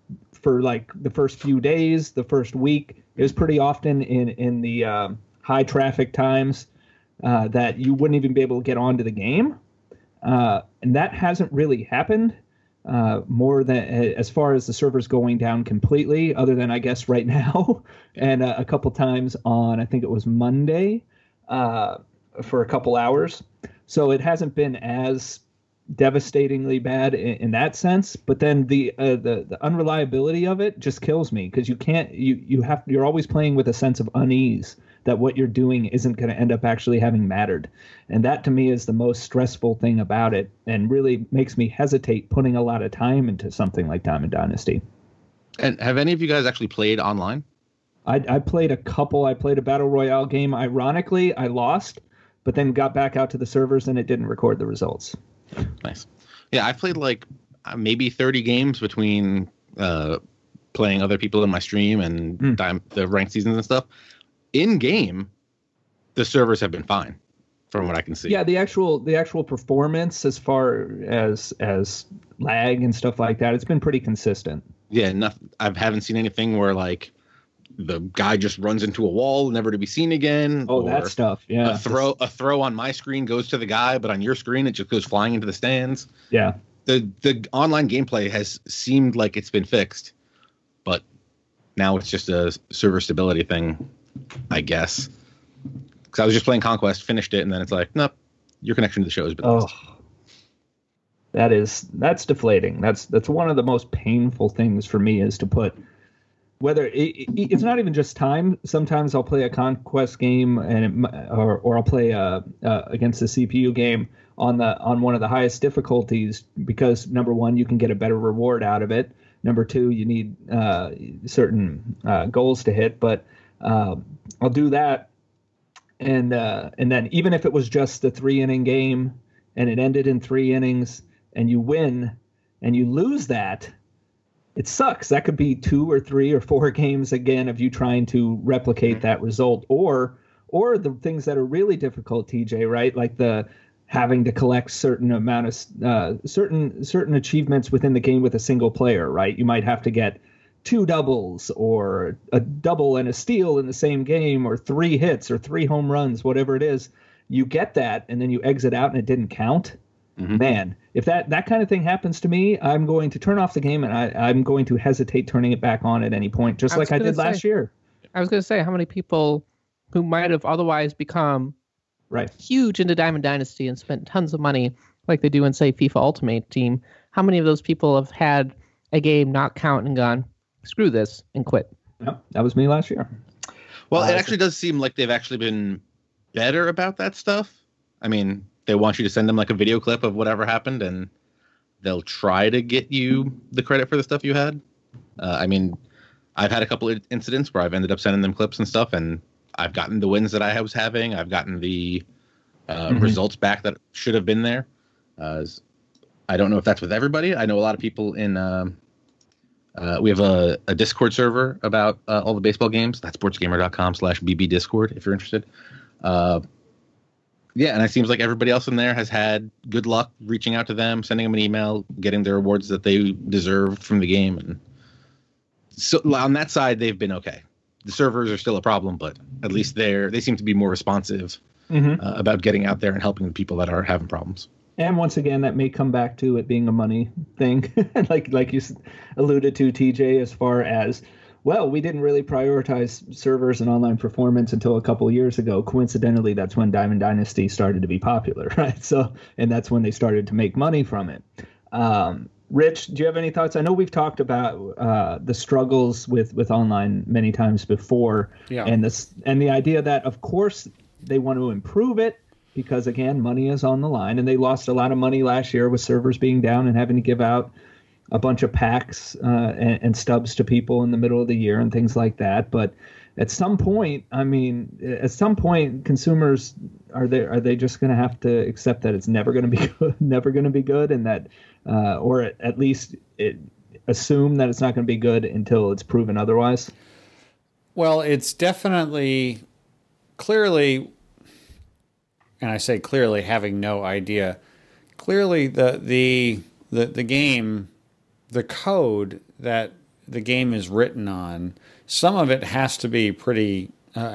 for like the first few days, the first week. It was pretty often in the high traffic times that you wouldn't even be able to get onto the game. And that hasn't really happened more than as far as the servers going down completely, other than I guess right now and a couple times on, I think it was Monday for a couple hours. So it hasn't been as devastatingly bad in that sense, but then the unreliability of it just kills me, because you're always playing with a sense of unease that what you're doing isn't going to end up actually having mattered. And that to me is the most stressful thing about it, and really makes me hesitate putting a lot of time into something like Diamond Dynasty. And have any of you guys actually played online? I played a couple. I played a Battle Royale game. Ironically, I lost, but then got back out to the servers and it didn't record the results. Nice. Yeah, I played like maybe 30 games between playing other people in my stream and the ranked seasons and stuff. In game, the servers have been fine, from what I can see. Yeah, the actual performance as far as lag and stuff like that, it's been pretty consistent. Yeah, I haven't seen anything where like the guy just runs into a wall, never to be seen again. Oh, that stuff. Yeah. A throw on my screen goes to the guy, but on your screen it just goes flying into the stands. Yeah. The online gameplay has seemed like it's been fixed, but now it's just a server stability thing, I guess. Because I was just playing Conquest, finished it, and then it's like, nope, your connection to the show has been lost. That's deflating. That's one of the most painful things for me, is to put, whether it's not even just time. Sometimes I'll play a Conquest game or I'll play against the CPU game on one of the highest difficulties, because number one, you can get a better reward out of it. Number two, you need certain goals to hit. But I'll do that, and then even if it was just a 3-inning game and it ended in 3 innings and you win and you lose that, it sucks. That could be 2 or 3 or 4 games again of you trying to replicate that result, or the things that are really difficult, TJ, right? Like the having to collect certain amount of certain achievements within the game with a single player, right? You might have to get 2 doubles or a double and a steal in the same game, or 3 hits or 3 home runs, whatever it is. You get that and then you exit out and it didn't count. Mm-hmm. Man, if that kind of thing happens to me, I'm going to turn off the game, and I'm going to hesitate turning it back on at any point, just like I did last year. I was going to say, how many people who might have otherwise become huge into Diamond Dynasty and spent tons of money, like they do in, say, FIFA Ultimate Team, how many of those people have had a game not count and gone, screw this, and quit? Yep, that was me last year. Well, it actually does seem like they've actually been better about that stuff. I mean, they want you to send them like a video clip of whatever happened, and they'll try to get you the credit for the stuff you had. I mean, I've had a couple of incidents where I've ended up sending them clips and stuff, and I've gotten the wins that I was having. I've gotten the results back that should have been there. I don't know if that's with everybody. I know a lot of people in we have a Discord server about all the baseball games. That's sportsgamer.com/BB Discord if you're interested. Yeah, and it seems like everybody else in there has had good luck reaching out to them, sending them an email, getting their awards that they deserved from the game. And so on that side, they've been okay. The servers are still a problem, but at least they seem to be more responsive about getting out there and helping the people that are having problems. And once again, that may come back to it being a money thing, like you alluded to, TJ, as far as, well, we didn't really prioritize servers and online performance until a couple of years ago. Coincidentally, that's when Diamond Dynasty started to be popular, right? So, and that's when they started to make money from it. Rich, do you have any thoughts? I know we've talked about the struggles with online many times before, and the idea that, of course, they want to improve it because, again, money is on the line, and they lost a lot of money last year with servers being down and having to give out a bunch of packs and stubs to people in the middle of the year and things like that. But at some point, consumers are they just going to have to accept that it's never going to be good, and that, or at least assume that it's not going to be good until it's proven otherwise? Well, it's definitely clearly, and I say clearly, having no idea. Clearly, the game. The code that the game is written on, some of it has to be pretty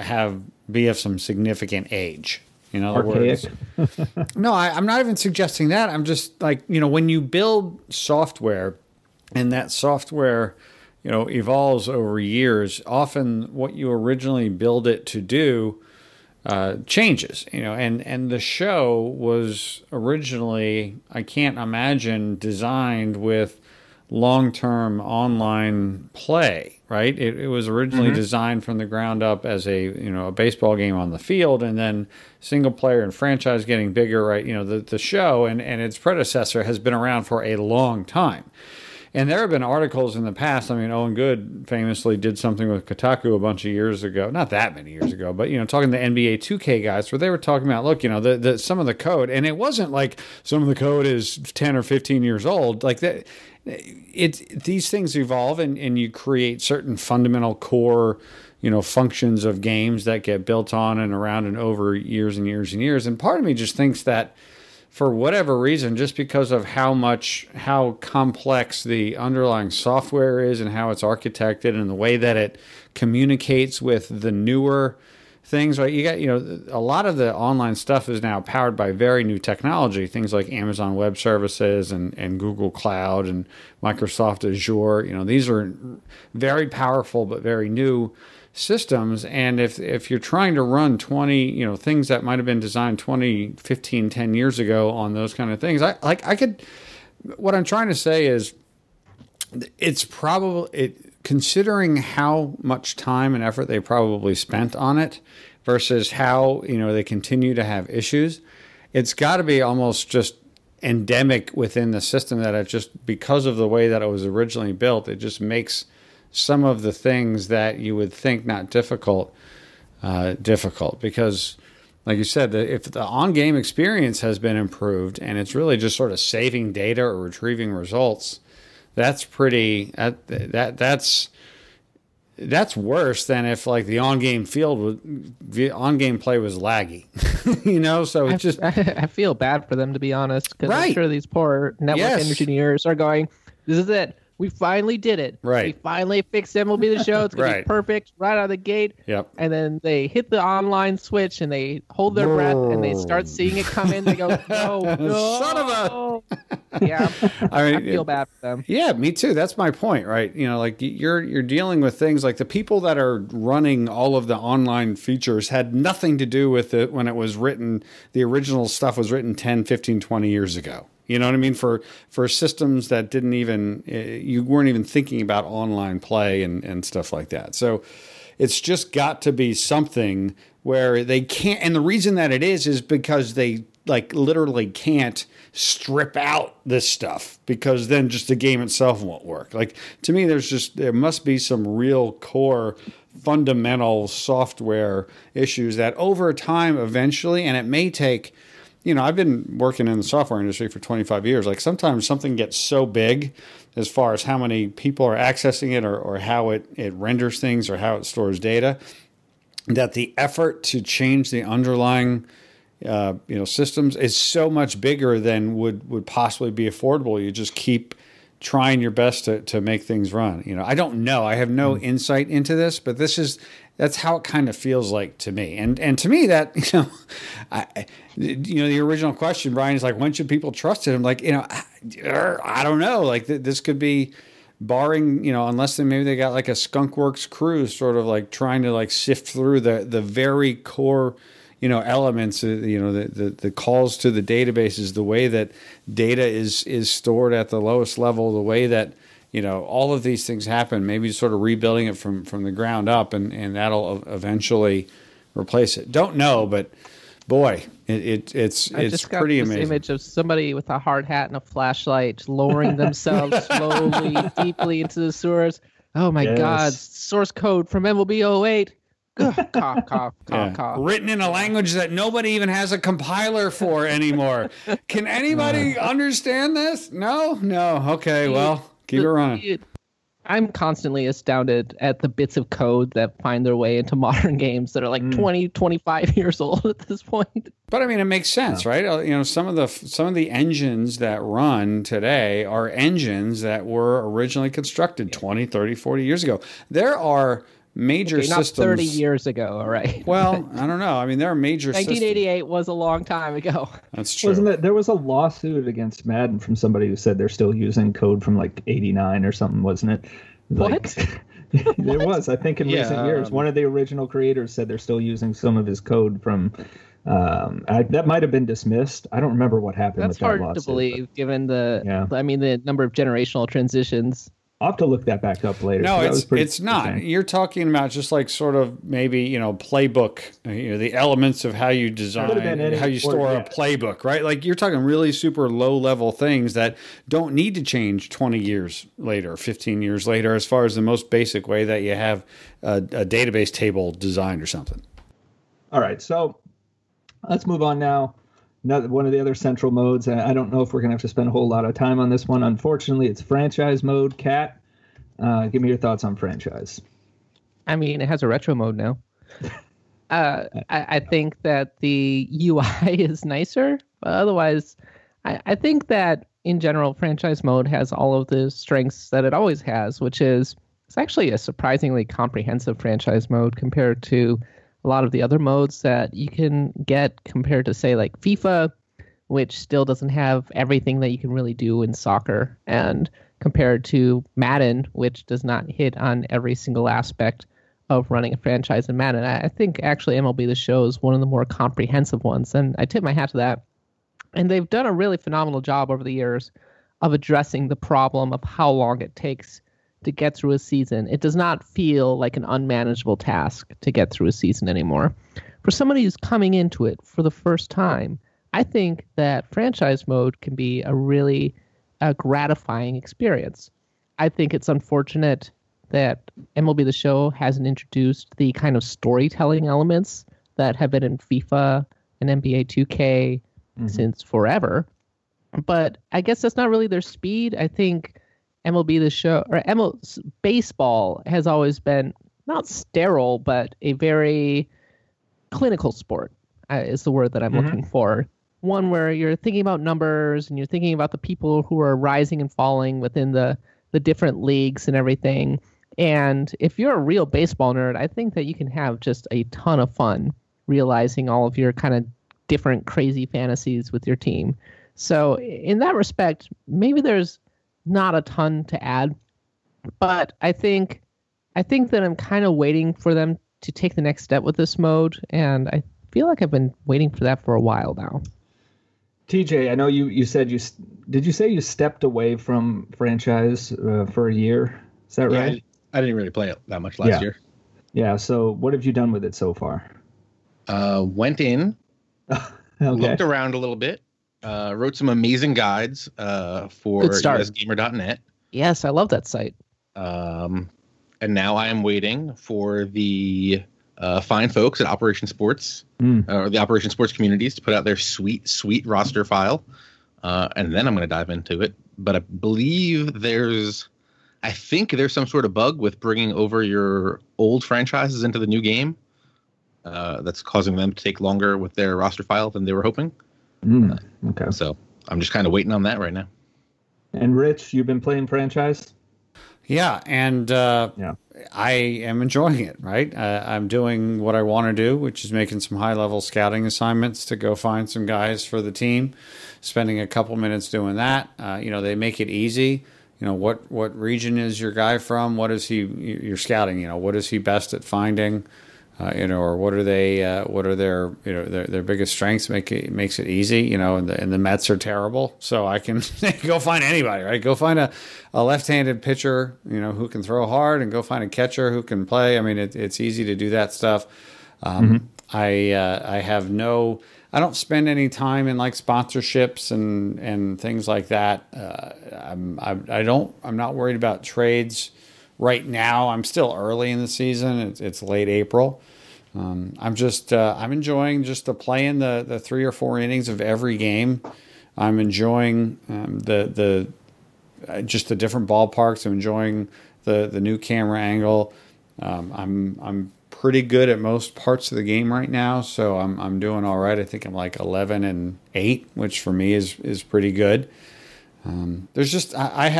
be of some significant age. In other Archaic. words, no, I'm not even suggesting that. I'm just like, when you build software, and that software, evolves over years, often what you originally build it to do changes, and the show was originally, I can't imagine, designed with long-term online play, right? It was originally designed from the ground up as a baseball game on the field, and then single player and franchise getting bigger, right? The show and its predecessor has been around for a long time. And there have been articles in the past. I mean, Owen Good famously did something with Kotaku a bunch of years ago, not that many years ago, but, talking to NBA 2K guys where they were talking about, look, some of the code, and it wasn't like some of the code is 10 or 15 years old. Like that, these things evolve, and you create certain fundamental core, functions of games that get built on and around and over years and years and years. And part of me just thinks that, for whatever reason, just because of how complex the underlying software is and how it's architected and the way that it communicates with the newer things, right? You got, a lot of the online stuff is now powered by very new technology, things like Amazon Web Services and Google Cloud and Microsoft Azure. These are very powerful but very new systems, and if you're trying to run 20 things that might have been designed 20, 15, 10 years ago on those kind of things, what I'm trying to say is it's probably, considering how much time and effort they probably spent on it versus how they continue to have issues, it's got to be almost just endemic within the system that it just, because of the way that it was originally built, it just makes some of the things that you would think not difficult, because, like you said, if the on-game experience has been improved and it's really just sort of saving data or retrieving results, that's pretty, that's worse than if like the on-game on-game play was laggy, so it's just, I feel bad for them, to be honest, because right. I'm sure these poor network engineers are going, this is it. We finally did it. Right. We finally fixed MLB The Show. It's going to be perfect right out of the gate. Yep. And then they hit the online switch and they hold their breath and they start seeing it come in. They go, no. Son of a... Yeah. I feel bad for them. Yeah, me too. That's my point, right? Like you're dealing with things like the people that are running all of the online features had nothing to do with it when it was written. The original stuff was written 10, 15, 20 years ago. You know what I mean? For systems that didn't even, you weren't even thinking about online play and stuff like that. So it's just got to be something where they can't, and the reason that it is because they like literally can't strip out this stuff, because then just the game itself won't work. Like, to me, there must be some real core fundamental software issues that over time eventually, and it may take, I've been working in the software industry for 25 years. Like, sometimes something gets so big as far as how many people are accessing it or how it renders things or how it stores data, that the effort to change the underlying systems is so much bigger than would possibly be affordable. You just keep trying your best to make things run. I don't know. I have no insight into this, but that's how it kind of feels like to me. And to me that, the original question, Brian, is like, when should people trust it? I'm like, I don't know. Like this could be barring, unless maybe they got like a skunkworks crew sort of like trying to like sift through the very core, elements, the calls to the databases, the way that data is stored at the lowest level, the way that, all of these things happen, maybe sort of rebuilding it from the ground up, and that'll eventually replace it. Don't know, but boy, it's pretty amazing. This image of somebody with a hard hat and a flashlight lowering themselves slowly, deeply into the sewers. Oh my God, source code from MLB 08. Cough. Written in a language that nobody even has a compiler for anymore. Can anybody understand this? No? Okay, well, keep it running. I'm constantly astounded at the bits of code that find their way into modern games that are like 20, 25 years old at this point. But I mean, it makes sense, right? You know, some of the engines that run today are engines that were originally constructed 20, 30, 40 years ago. There are major systems. Not 30 years ago, all right. Well, I don't know. I mean, there are major 1988 systems. was a long time ago. That's true. There was a lawsuit against Madden from somebody who said they're still using code from like 89 or something, wasn't it? What? There was, I think, in recent years. One of the original creators said they're still using some of his code from. That might have been dismissed. I don't remember what happened with that lawsuit. That's hard to believe, given the number of generational transitions. I'll have to look that back up later. No, it's not. You're talking about just like sort of maybe, you know, playbook, you know, the elements of how you design, how you store a playbook, right? Like you're talking really super low level things that don't need to change 20 years later, 15 years later, as far as the most basic way that you have a database table designed or something. All right. So let's move on now. One of the other central modes. I don't know if we're going to have to spend a whole lot of time on this one. Unfortunately, it's franchise mode. Kat, give me your thoughts on franchise. I mean, it has a retro mode now. I think that the UI is nicer, but otherwise, I think that in general, franchise mode has all of the strengths that it always has, which is it's actually a surprisingly comprehensive franchise mode compared to a lot of the other modes that you can get compared to, say, like FIFA, which still doesn't have everything that you can really do in soccer, and compared to Madden, which does not hit on every single aspect of running a franchise in Madden. I think actually MLB The Show is one of the more comprehensive ones, and I tip my hat to that. And they've done a really phenomenal job over the years of addressing the problem of how long it takes to get through a season. It does not feel like an unmanageable task to get through a season anymore. For somebody who's coming into it for the first time, I think that franchise mode can be a really gratifying experience. I think it's unfortunate that MLB The Show hasn't introduced the kind of storytelling elements that have been in FIFA and NBA 2K since forever. But I guess that's not really their speed. I think MLB The Show or baseball has always been not sterile, but a very clinical sport is the word that I'm looking for. One where you're thinking about numbers and you're thinking about the people who are rising and falling within the different leagues and everything. And if you're a real baseball nerd, I think that you can have just a ton of fun realizing all of your kind of different crazy fantasies with your team. So in that respect, maybe there's not a ton to add, but I think that I'm kind of waiting for them to take the next step with this mode, and I feel like I've been waiting for that for a while now. TJ, I know you said did you say you stepped away from franchise for a year? Is that right? I didn't really play it that much last year. Yeah. So what have you done with it so far? Went in, looked around a little bit, wrote some amazing guides for usgamer.net. Yes, I love that site. And now I am waiting for the fine folks at Operation Sports or the Operation Sports communities to put out their sweet roster file. And then I'm going to dive into it. But I believe I think there's some sort of bug with bringing over your old franchises into the new game that's causing them to take longer with their roster file than they were hoping. Okay. So I'm just kind of waiting on that right now. And Rich, you've been playing franchise? Yeah, and I am enjoying it, right? I'm doing what I want to do, which is making some high-level scouting assignments to go find some guys for the team, spending a couple minutes doing that. They make it easy. What region is your guy from? What is you're scouting? What is he best at finding? Or what are their their biggest strengths? Makes it easy. And the Mets are terrible, so I can go find anybody, right? Go find a left-handed pitcher, who can throw hard, and go find a catcher who can play. I mean, it's easy to do that stuff. I don't spend any time in like sponsorships and things like that. I'm not worried about trades right now. I'm still early in the season. It's late April. I'm enjoying just playing the 3 or 4 innings of every game. I'm enjoying the different ballparks. I'm enjoying the new camera angle. I'm pretty good at most parts of the game right now, so I'm doing all right. I think I'm like 11-8, which for me is pretty good. There's just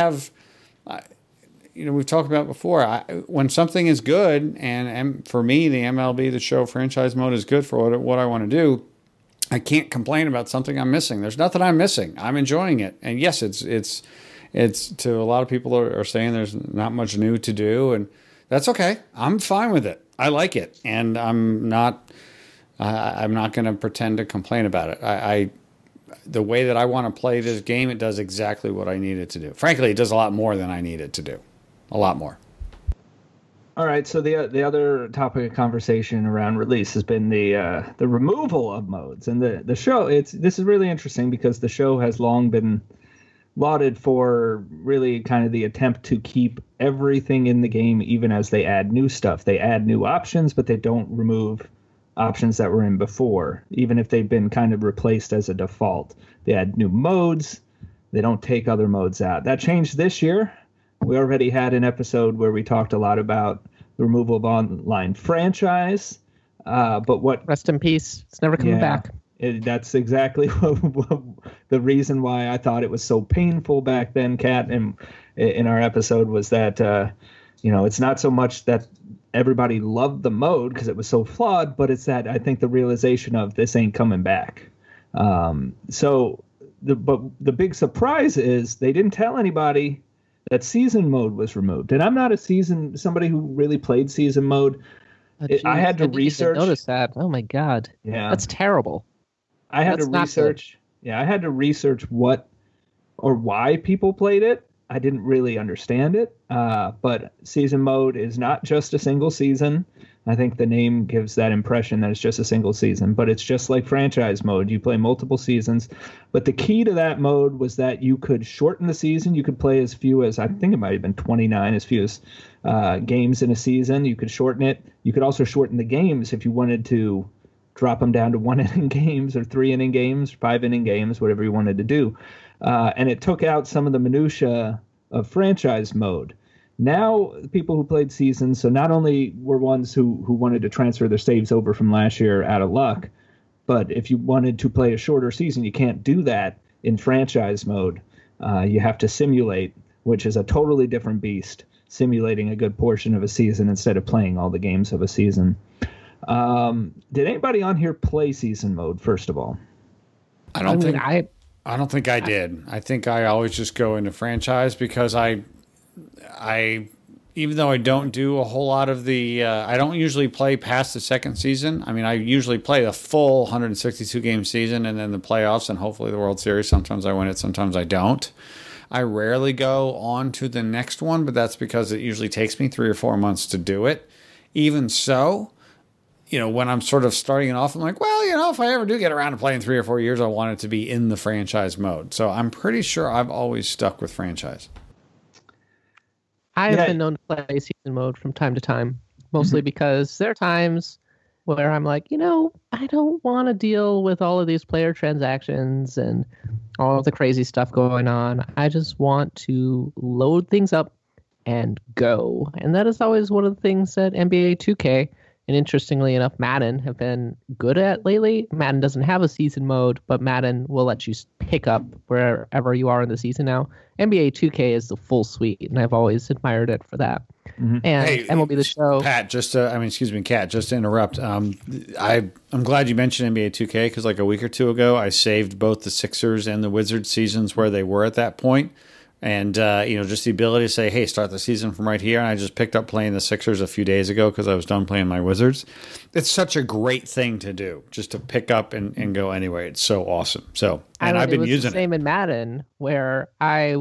we've talked about before. When something is good, and for me, the MLB The Show franchise mode is good for what I want to do. I can't complain about something I'm missing. There's nothing I'm missing. I'm enjoying it, and yes, it's to a lot of people are saying there's not much new to do, and that's okay. I'm fine with it. I like it, and I'm not going to pretend to complain about it. The way that I want to play this game, it does exactly what I need it to do. Frankly, it does a lot more than I need it to do. A lot more. All right, so the other topic of conversation around release has been the removal of modes, and the show. This is really interesting because the show has long been lauded for really kind of the attempt to keep everything in the game, even as they add new stuff. They add new options, but they don't remove options that were in before, even if they've been kind of replaced as a default. They add new modes. They don't take other modes out. That changed this year. We already had an episode where we talked a lot about the removal of online franchise, but what... Rest in peace. It's never coming back. That's exactly the reason why I thought it was so painful back then, Kat, and in our episode was that, it's not so much that everybody loved the mode because it was so flawed, but it's that I think the realization of this ain't coming back. But the big surprise is they didn't tell anybody that season mode was removed. And I'm not somebody who really played season mode. I had to research. Notice that. Oh my God. Yeah. That's terrible. I had to research. Yeah, I had to research what or why people played it. I didn't really understand it. But season mode is not just a single season. I think the name gives that impression that it's just a single season, but it's just like franchise mode. You play multiple seasons, but the key to that mode was that you could shorten the season. You could play as few as, I think it might have been 29, as few as games in a season. You could shorten it. You could also shorten the games if you wanted to drop them down to 1-inning games or 3-inning games, 5-inning games, whatever you wanted to do. And it took out some of the minutia of franchise mode. Now, people who played seasons, so not only were ones who wanted to transfer their saves over from last year out of luck, but if you wanted to play a shorter season, you can't do that in franchise mode. You have to simulate, which is a totally different beast, simulating a good portion of a season instead of playing all the games of a season. Did anybody on here play season mode, first of all? I don't think I did. I think I always just go into franchise because I even though I don't do a whole lot of I don't usually play past the second season. I mean, I usually play the full 162 game season and then the playoffs and hopefully the World Series. Sometimes I win it, sometimes I don't. I rarely go on to the next one, but that's because it usually takes me 3 or 4 months to do it. Even so, when I'm sort of starting it off, I'm like, well, if I ever do get around to playing 3 or 4 years, I want it to be in the franchise mode. So I'm pretty sure I've always stuck with franchise. I have been known to play season mode from time to time, mostly because there are times where I'm like, I don't want to deal with all of these player transactions and all of the crazy stuff going on. I just want to load things up and go. And that is always one of the things that NBA 2K and interestingly enough, Madden have been good at lately. Madden doesn't have a season mode, but Madden will let you pick up wherever you are in the season now. NBA 2K is the full suite, and I've always admired it for that. Mm-hmm. And MLB The Show. Pat, Kat, just to interrupt. I'm glad you mentioned NBA 2K because like a week or two ago, I saved both the Sixers and the Wizards seasons where they were at that point. And, just the ability to say, hey, start the season from right here. And I just picked up playing the Sixers a few days ago because I was done playing my Wizards. It's such a great thing to do, just to pick up and go anyway. It's so awesome. So, and I've been using it. Same in Madden where I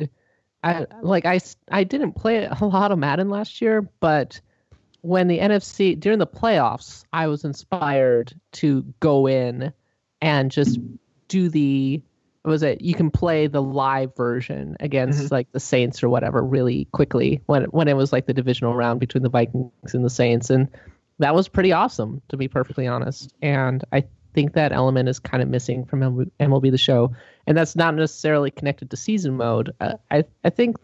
didn't play a lot of Madden last year, but when the NFC, during the playoffs, I was inspired to go in and just do you can play the live version against like the Saints or whatever really quickly when it was like the divisional round between the Vikings and the Saints. And that was pretty awesome, to be perfectly honest. And I think that element is kind of missing from MLB The Show. And that's not necessarily connected to season mode. I think the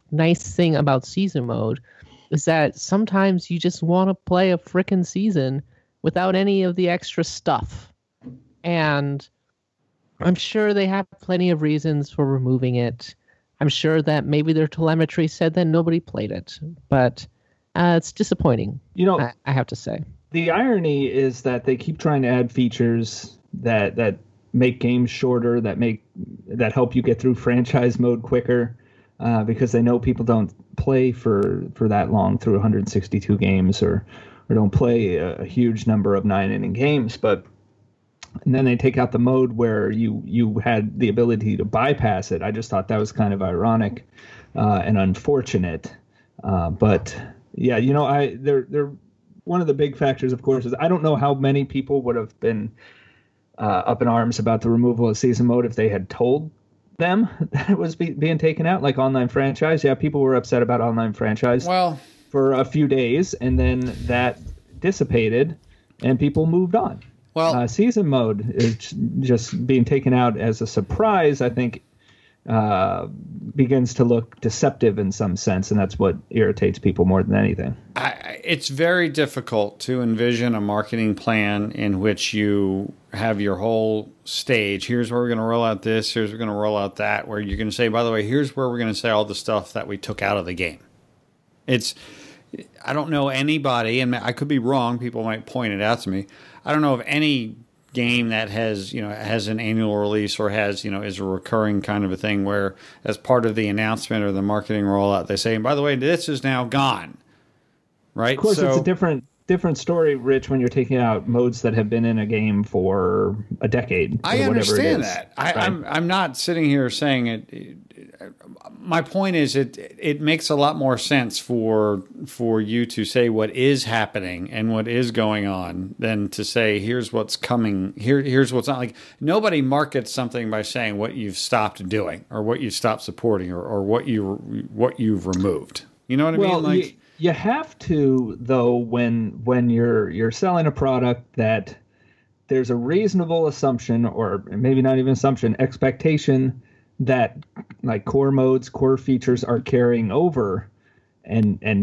nice thing about season mode is that sometimes you just want to play a frickin' season without any of the extra stuff. And I'm sure they have plenty of reasons for removing it. I'm sure that maybe their telemetry said that nobody played it, but it's disappointing. I have to say. The irony is that they keep trying to add features that make games shorter, that help you get through franchise mode quicker, because they know people don't play for that long through 162 games or don't play a huge number of 9-inning games. And then they take out the mode where you had the ability to bypass it. I just thought that was kind of ironic and unfortunate. But yeah, they're one of the big factors, of course, is I don't know how many people would have been up in arms about the removal of season mode if they had told them that it was being taken out, like online franchise. Yeah, people were upset about online franchise for a few days, and then that dissipated, and people moved on. Well, season mode is just being taken out as a surprise, I think, begins to look deceptive in some sense, and that's what irritates people more than anything. It's very difficult to envision a marketing plan in which you have your whole stage. Here's where we're going to roll out this. Here's where we're going to roll out that. Where you're going to say, by the way, here's where we're going to say all the stuff that we took out of the game. I don't know anybody, and I could be wrong. People might point it out to me. I don't know of any game that has an annual release or has, is a recurring kind of a thing where as part of the announcement or the marketing rollout, they say, and by the way, this is now gone. Right. Of course, it's a different story, Rich, when you're taking out modes that have been in a game for a decade. I understand that. Right? I'm not sitting here saying it. My point is, it makes a lot more sense for you to say what is happening and what is going on than to say here's what's coming. Here's what's not. Like, nobody markets something by saying what you've stopped doing or what you stopped supporting or what you've removed. You know what I mean? Like, you have to, though, when you're selling a product that there's a reasonable assumption, or maybe not even assumption, expectation that like core modes, core features are carrying over, and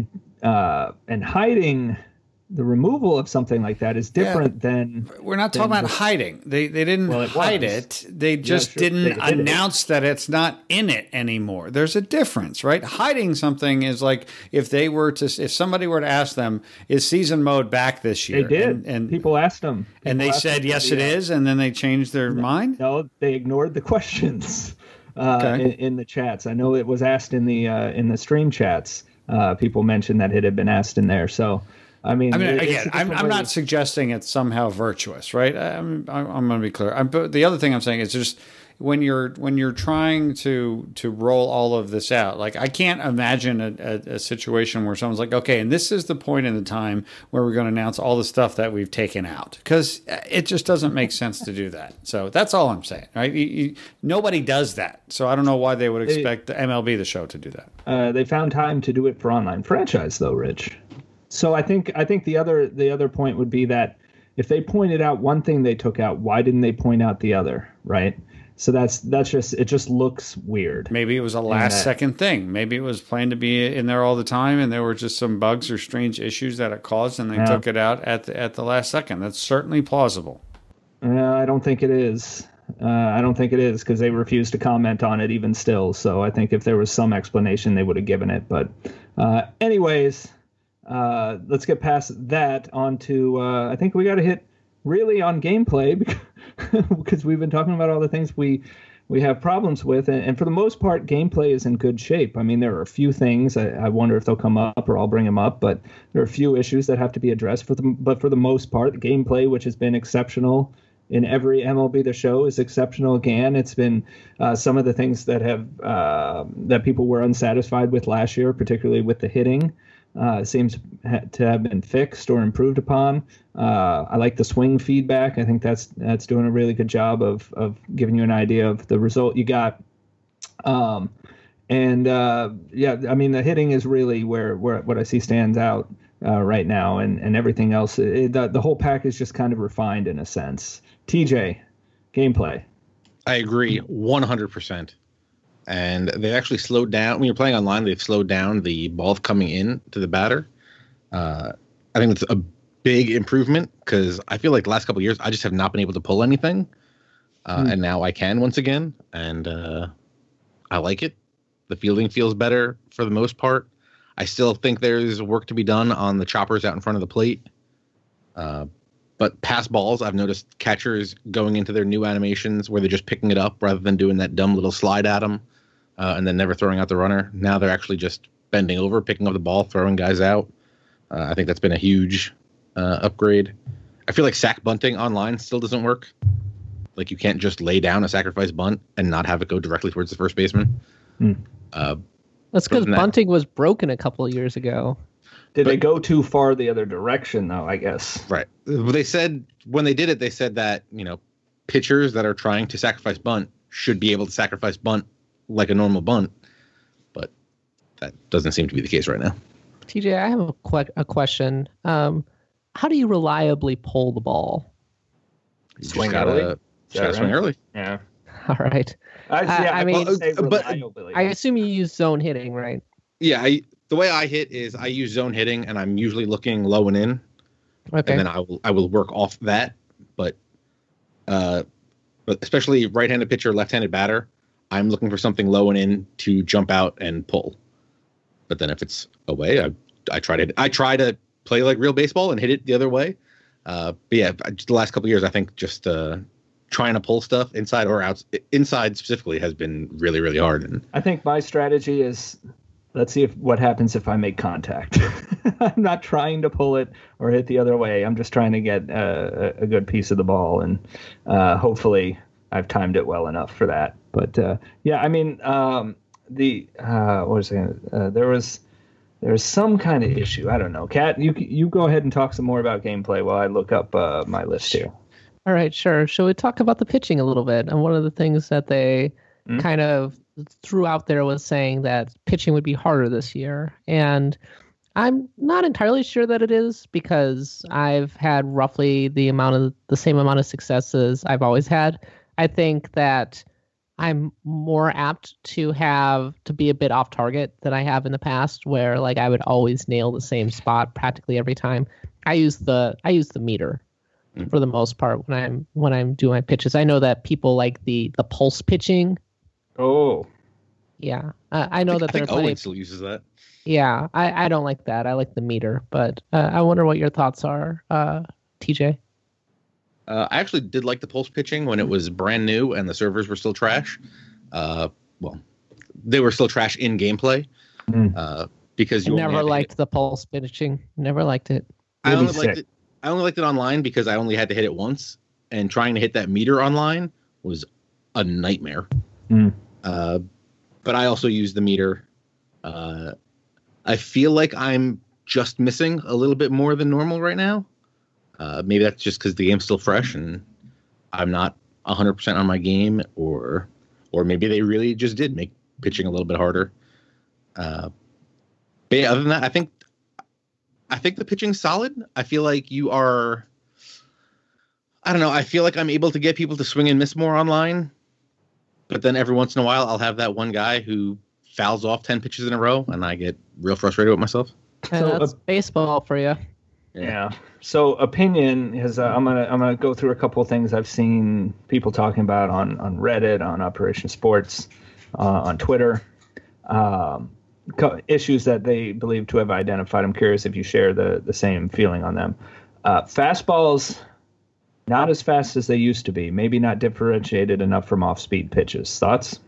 hiding the removal of something like that is different than. We're not talking about hiding. They didn't hide it. They just didn't announce that it's not in it anymore. There's a difference, right? Hiding something is like if somebody were to ask them, is season mode back this year? They did. And people asked them. And they said, yes, it is. And then they changed their mind? No, they ignored the questions in the chats. I know it was asked in the stream chats. People mentioned that it had been asked in there. So, I mean, again, I'm not suggesting it's somehow virtuous, right? I'm going to be clear. But the other thing I'm saying is just when you're trying to roll all of this out, like I can't imagine a situation where someone's like, okay, and this is the point in the time where we're going to announce all the stuff that we've taken out, because it just doesn't make sense to do that. So that's all I'm saying, right? Nobody does that, so I don't know why they would expect the MLB The Show to do that. They found time to do it for online franchise, though, Rich. So I think the other point would be that if they pointed out one thing they took out, why didn't they point out the other, right? So that's just, it just looks weird. Maybe it was a last second thing. Maybe it was planned to be in there all the time, and there were just some bugs or strange issues that it caused, and they took it out at the last second. That's certainly plausible. I don't think it is. I don't think it is, because they refused to comment on it even still. So I think if there was some explanation, they would have given it. But anyways, let's get past that onto I think we got to hit really on gameplay because we've been talking about all the things we have problems with, and for the most part, gameplay is in good shape. I mean, there are a few things I wonder if they'll come up, or I'll bring them up, but there are a few issues that have to be addressed. But for the most part, the gameplay, which has been exceptional in every MLB The Show, is exceptional again. It's been some of the things that that people were unsatisfied with last year, particularly with the hitting. Seems to have been fixed or improved upon. I like the swing feedback. I think that's doing a really good job of giving you an idea of the result you got. I mean, the hitting is really where what I see stands out right now, and everything else. The whole pack is just kind of refined in a sense. TJ, gameplay. I agree 100%. and they've actually slowed down. When you're playing online, they've slowed down the ball coming in to the batter. I think that's a big improvement because I feel like the last couple of years I just have not been able to pull anything, and now I can once again, and I like it. The fielding feels better for the most part. I still think there's work to be done on the choppers out in front of the plate. But pass balls, I've noticed catchers going into their new animations where they're just picking it up rather than doing that dumb little slide at them and then never throwing out the runner. Now they're actually just bending over, picking up the ball, throwing guys out. I think that's been a huge upgrade. I feel like sack bunting online still doesn't work. Like you can't just lay down a sacrifice bunt and not have it go directly towards the first baseman. That's because bunting was broken a couple of years ago. Did they go too far the other direction, though, I guess? Right. They said when they did it, they said that, pitchers that are trying to sacrifice bunt should be able to sacrifice bunt like a normal bunt. But that doesn't seem to be the case right now. TJ, I have a question. How do you reliably pull the ball? Swing early? Swing early. Yeah. All right. I assume you use zone hitting, right? Yeah, the way I hit is I use zone hitting, and I'm usually looking low and in. Okay. And then I will work off that, but especially right-handed pitcher, left-handed batter, I'm looking for something low and in to jump out and pull. But then if it's away, I try to play like real baseball and hit it the other way. But yeah, the last couple of years, I think just trying to pull stuff inside or out, inside specifically, has been really, really hard. And I think my strategy is, let's see what happens if I make contact. I'm not trying to pull it or hit the other way. I'm just trying to get a good piece of the ball, and hopefully I've timed it well enough for that. But yeah, I mean, what was I there was some kind of issue. I don't know. Kat, you go ahead and talk some more about gameplay while I look up my list here. All right, sure. Shall we talk about the pitching a little bit? And one of the things that they kind of threw out there was saying that pitching would be harder this year. And I'm not entirely sure that it is, because I've had roughly the same amount of successes I've always had. I think that I'm more apt to be a bit off target than I have in the past, where like I would always nail the same spot practically every time. I use the meter for the most part when I'm doing my pitches. I know that people like the pulse pitching. Oh, yeah. I know that there are plenty. Owen still uses that. Yeah, I don't like that. I like the meter, but I wonder what your thoughts are, TJ. I actually did like the pulse pitching when it was brand new and the servers were still trash. Well, they were still trash in gameplay because you never liked the pulse pitching. Never liked it. I only liked it online because I only had to hit it once, and trying to hit that meter online was a nightmare. But I also use the meter. I feel like I'm just missing a little bit more than normal right now. Maybe that's just because the game's still fresh and I'm not 100% on my game, or maybe they really just did make pitching a little bit harder. But yeah, other than that, I think the pitching's solid. I feel like I don't know. I feel like I'm able to get people to swing and miss more online, but then every once in a while I'll have that one guy who fouls off 10 pitches in a row, and I get real frustrated with myself. And that's baseball for you. Yeah. So opinion is I'm gonna go through a couple of things I've seen people talking about on Reddit, on Operation Sports, on Twitter, issues that they believe to have identified. I'm curious if you share the same feeling on them. Fastballs, not as fast as they used to be. Maybe not differentiated enough from off-speed pitches. Thoughts?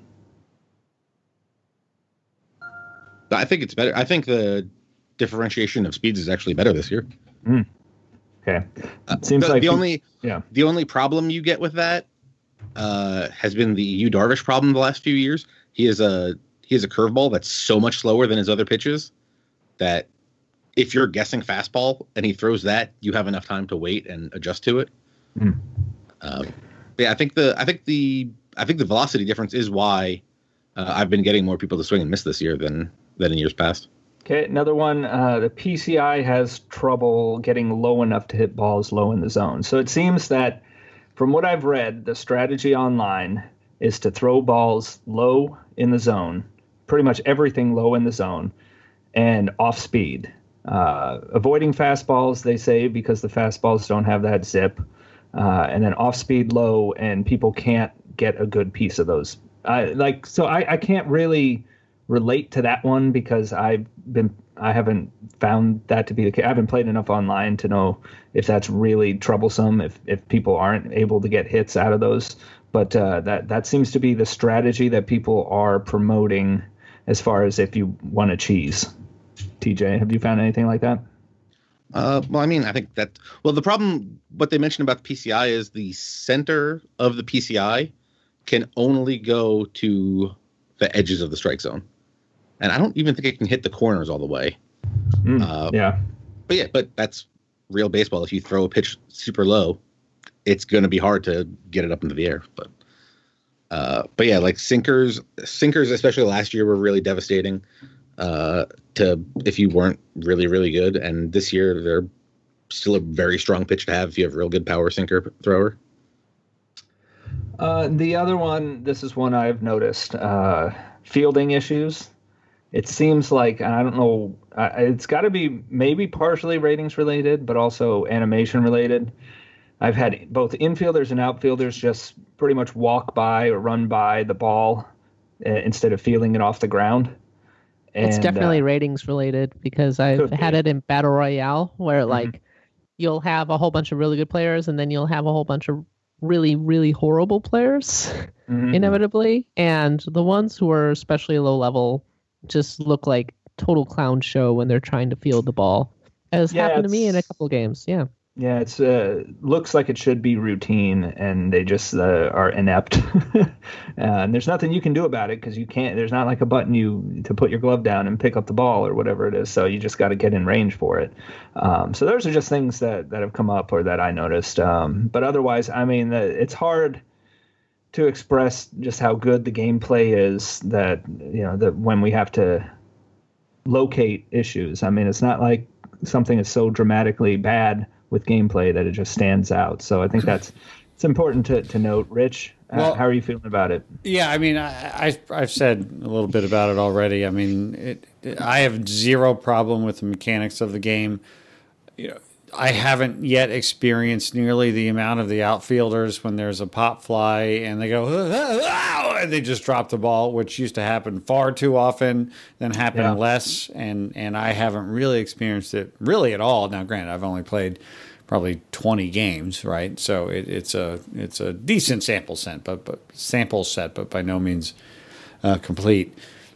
I think it's better. I think the differentiation of speeds is actually better this year. Okay. It seems like the only problem you get with that has been the Yu Darvish problem the last few years. He has a curveball that's so much slower than his other pitches that if you're guessing fastball and he throws that, you have enough time to wait and adjust to it. Yeah, I think the velocity difference is why I've been getting more people to swing and miss this year than in years past. Okay, another one. The PCI has trouble getting low enough to hit balls low in the zone. So it seems that, from what I've read, the strategy online is to throw balls low in the zone, pretty much everything low in the zone, and off speed. Avoiding fastballs, they say, because the fastballs don't have that zip, and then off speed low, and people can't get a good piece of those. I can't really relate to that one because I haven't found that to be the case. I haven't played enough online to know if that's really troublesome, if people aren't able to get hits out of those. But that seems to be the strategy that people are promoting as far as if you want to cheese. TJ, have you found anything like that? Well, I mean, I think that, well, the problem, what they mentioned about the PCI is the center of the PCI can only go to the edges of the strike zone. And I don't even think it can hit the corners all the way. Yeah. But that's real baseball. If you throw a pitch super low, it's going to be hard to get it up into the air. But yeah, like sinkers, especially last year, were really devastating. If you weren't really, really good. And this year, they're still a very strong pitch to have if you have a real good power sinker thrower. The other one, this is one I've noticed, fielding issues. It seems like, I don't know, it's got to be maybe partially ratings related, but also animation related. I've had both infielders and outfielders just pretty much walk by or run by the ball instead of fielding it off the ground. It's definitely ratings related because I've had it in Battle Royale where like you'll have a whole bunch of really good players and then you'll have a whole bunch of really, really horrible players inevitably. And the ones who are especially low level just look like total clown show when they're trying to field the ball. As happened to me in a couple of games. Yeah. Yeah, it's looks like it should be routine, and they just are inept. And there's nothing you can do about it because you can't. There's not like a button to put your glove down and pick up the ball or whatever it is. So you just got to get in range for it. So those are just things that have come up or that I noticed. But otherwise, I mean, it's hard to express just how good the gameplay is. That when we have to locate issues. I mean, it's not like something is so dramatically bad with gameplay that it just stands out. So I think it's important to note. Rich, how are you feeling about it? Yeah, I mean, I've said a little bit about it already. I mean, I have zero problem with the mechanics of the game. I haven't yet experienced nearly the amount of the outfielders when there's a pop fly and they go, and they just drop the ball, which used to happen far too often, then happen less. And I haven't really experienced it really at all. Now, granted, I've only played probably 20 games, right? So it's a decent sample set, but by no means complete.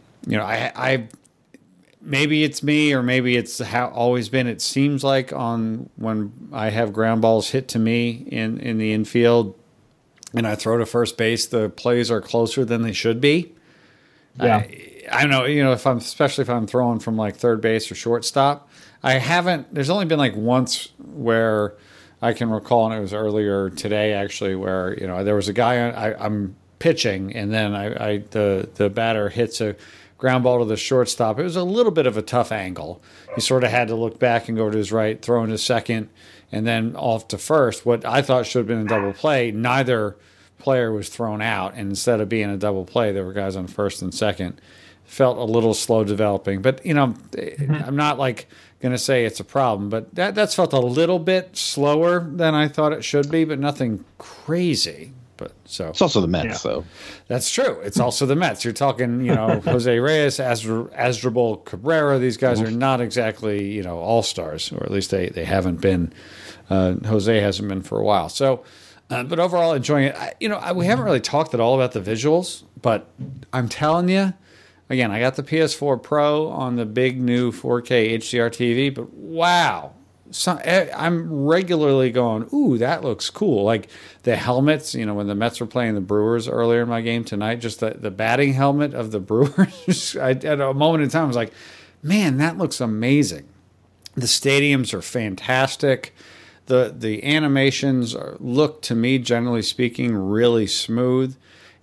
I maybe it's me or maybe it's how always been. It seems like when I have ground balls hit to me in the infield and I throw to first base, the plays are closer than they should be. Yeah. I don't know, especially if I'm throwing from like third base or shortstop. There's only been like once where I can recall, and it was earlier today actually, where, there was a guy I'm pitching and then the batter hits a ground ball to the shortstop. It was a little bit of a tough angle. He sort of had to look back and go to his right, throw into second, and then off to first. What I thought should have been a double play, neither player was thrown out, and instead of being a double play, there were guys on first and second. Felt a little slow developing, but I'm not like going to say it's a problem, but that's felt a little bit slower than I thought it should be, but nothing crazy. But so it's also the Mets, though. That's true. It's also the Mets. You're talking, Jose Reyes, Asdrubal Cabrera. These guys are not exactly, all stars, or at least they haven't been. Jose hasn't been for a while. So, but overall, enjoying it. We haven't really talked at all about the visuals, but I'm telling you, again, I got the PS4 Pro on the big new 4K HDR TV, but wow. So, I'm regularly going, ooh, that looks cool. Like the helmets, when the Mets were playing the Brewers earlier in my game tonight, just the batting helmet of the Brewers, at a moment in time, I was like, man, that looks amazing. The stadiums are fantastic. The animations look, to me, generally speaking, really smooth.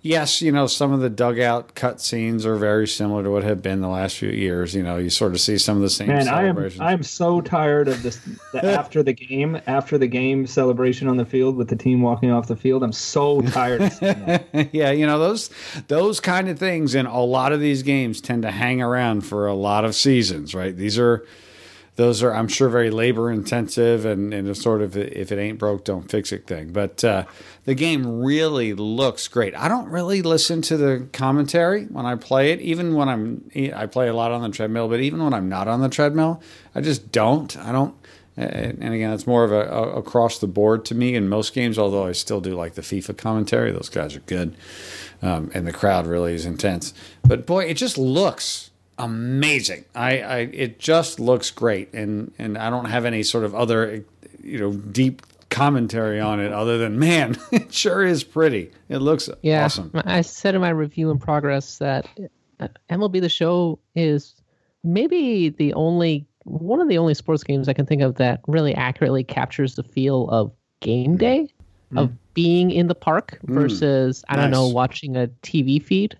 Yes, some of the dugout cut scenes are very similar to what have been the last few years. You sort of see some of the same celebrations. I am so tired of this after the game celebration on the field with the team walking off the field. I'm so tired of seeing that. Yeah, those kind of things in a lot of these games tend to hang around for a lot of seasons, right? Those are, I'm sure, very labor intensive and a sort of if it ain't broke, don't fix it thing. But the game really looks great. I don't really listen to the commentary when I play it, even when I play a lot on the treadmill, but even when I'm not on the treadmill, I just don't. I don't. And again, it's more of a across the board to me in most games, although I still do like the FIFA commentary. Those guys are good. And the crowd really is intense. But boy, it just looks amazing. It just looks great, and I don't have any sort of other deep commentary on it other than, man, it sure is pretty. It looks awesome. I said in my review in progress that MLB The Show is maybe one of the only sports games I can think of that really accurately captures the feel of game day, of being in the park versus I don't know, watching a TV feed.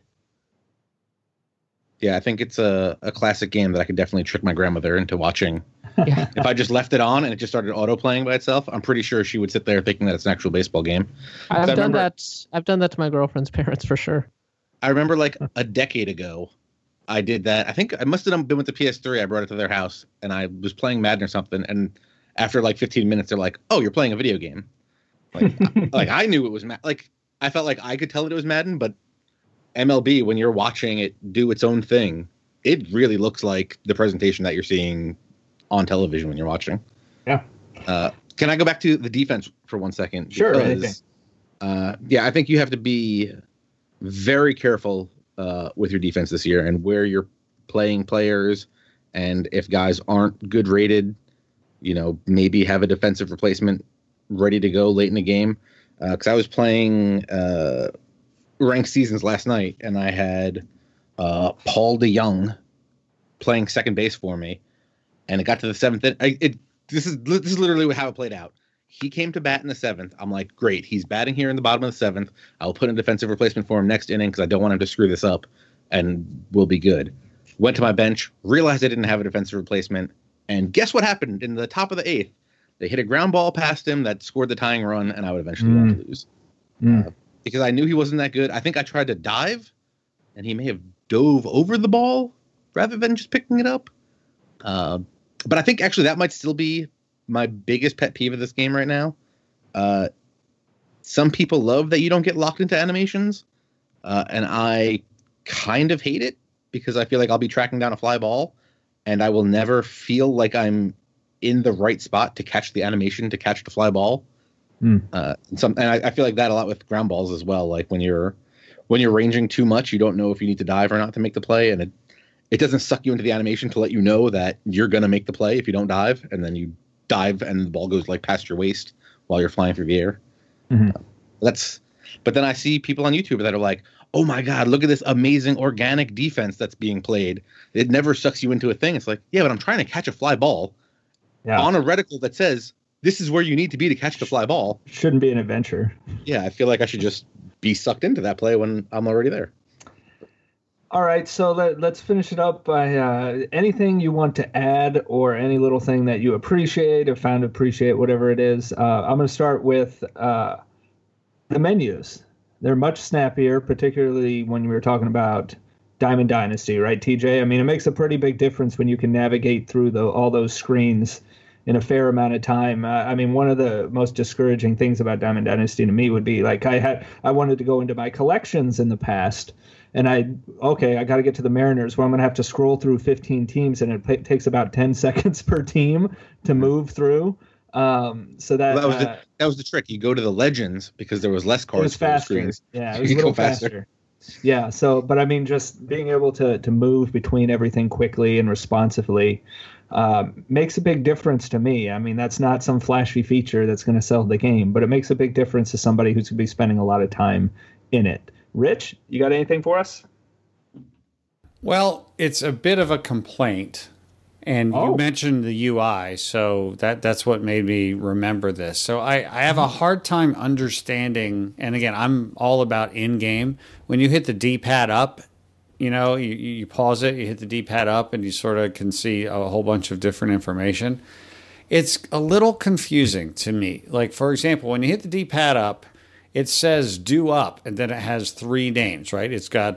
Yeah, I think it's a classic game that I could definitely trick my grandmother into watching. Yeah. If I just left it on and it just started auto-playing by itself, I'm pretty sure she would sit there thinking that it's an actual baseball game. I've done that to my girlfriend's parents for sure. I remember like a decade ago, I did that. I think I must have been with the PS3. I brought it to their house and I was playing Madden or something. And after like 15 minutes, they're like, "Oh, you're playing a video game." Like I knew it was like I felt like I could tell it was Madden, but MLB, when you're watching it do its own thing, it really looks like the presentation that you're seeing on television when you're watching. Yeah. Can I go back to the defense for 1 second? Sure. Because, I think you have to be very careful with your defense this year and where you're playing players. And if guys aren't good rated, maybe have a defensive replacement ready to go late in the game. Because I was playing ranked seasons last night, and I had Paul DeYoung playing second base for me, and it got to the seventh. This is literally how it played out. He came to bat in the seventh. I'm like, great, he's batting here in the bottom of the seventh. I'll put in a defensive replacement for him next inning because I don't want him to screw this up, and we'll be good. Went to my bench, realized I didn't have a defensive replacement, and guess what happened in the top of the eighth? They hit a ground ball past him that scored the tying run, and I would eventually want to lose. Because I knew he wasn't that good. I think I tried to dive, and he may have dove over the ball rather than just picking it up. But I think actually that might still be my biggest pet peeve of this game right now. Some people love that you don't get locked into animations, and I kind of hate it because I feel like I'll be tracking down a fly ball, and I will never feel like I'm in the right spot to catch the animation to catch the fly ball. And I feel like that a lot with ground balls as well. Like when you're ranging too much, you don't know if you need to dive or not to make the play, and it doesn't suck you into the animation to let you know that you're gonna make the play if you don't dive, and then you dive and the ball goes like past your waist while you're flying through the air. But then I see people on YouTube that are like, "Oh my God, look at this amazing organic defense that's being played. It never sucks you into a thing." It's like, yeah, but I'm trying to catch a fly ball on a reticle that says this is where you need to be to catch the fly ball. Shouldn't be an adventure. Yeah, I feel like I should just be sucked into that play when I'm already there. All right, so let's finish it up by anything you want to add or any little thing that you appreciate or found to appreciate, whatever it is. I'm going to start with the menus. They're much snappier, particularly when we were talking about Diamond Dynasty, right, TJ? I mean, it makes a pretty big difference when you can navigate through all those screens in a fair amount of time. I mean, one of the most discouraging things about Diamond Dynasty to me would be like I wanted to go into my collections in the past, and I got to get to the Mariners where I'm going to have to scroll through 15 teams, and it takes about 10 seconds per team to move through. So that was the trick. You go to the Legends because there was less cards. It was faster. Yeah, it was a little faster. Yeah. So, but I mean, just being able to move between everything quickly and responsively makes a big difference to me. I mean, that's not some flashy feature that's going to sell the game, but it makes a big difference to somebody who's going to be spending a lot of time in it. Rich, you got anything for us? Well, it's a bit of a complaint, And you mentioned the UI, so that's what made me remember this. So I have a hard time understanding, and again, I'm all about in-game. When you hit the D-pad up, you pause it, you hit the D-pad up, and you sort of can see a whole bunch of different information. It's a little confusing to me. Like, for example, when you hit the D-pad up, it says due up, and then it has 3 names, right? It's got,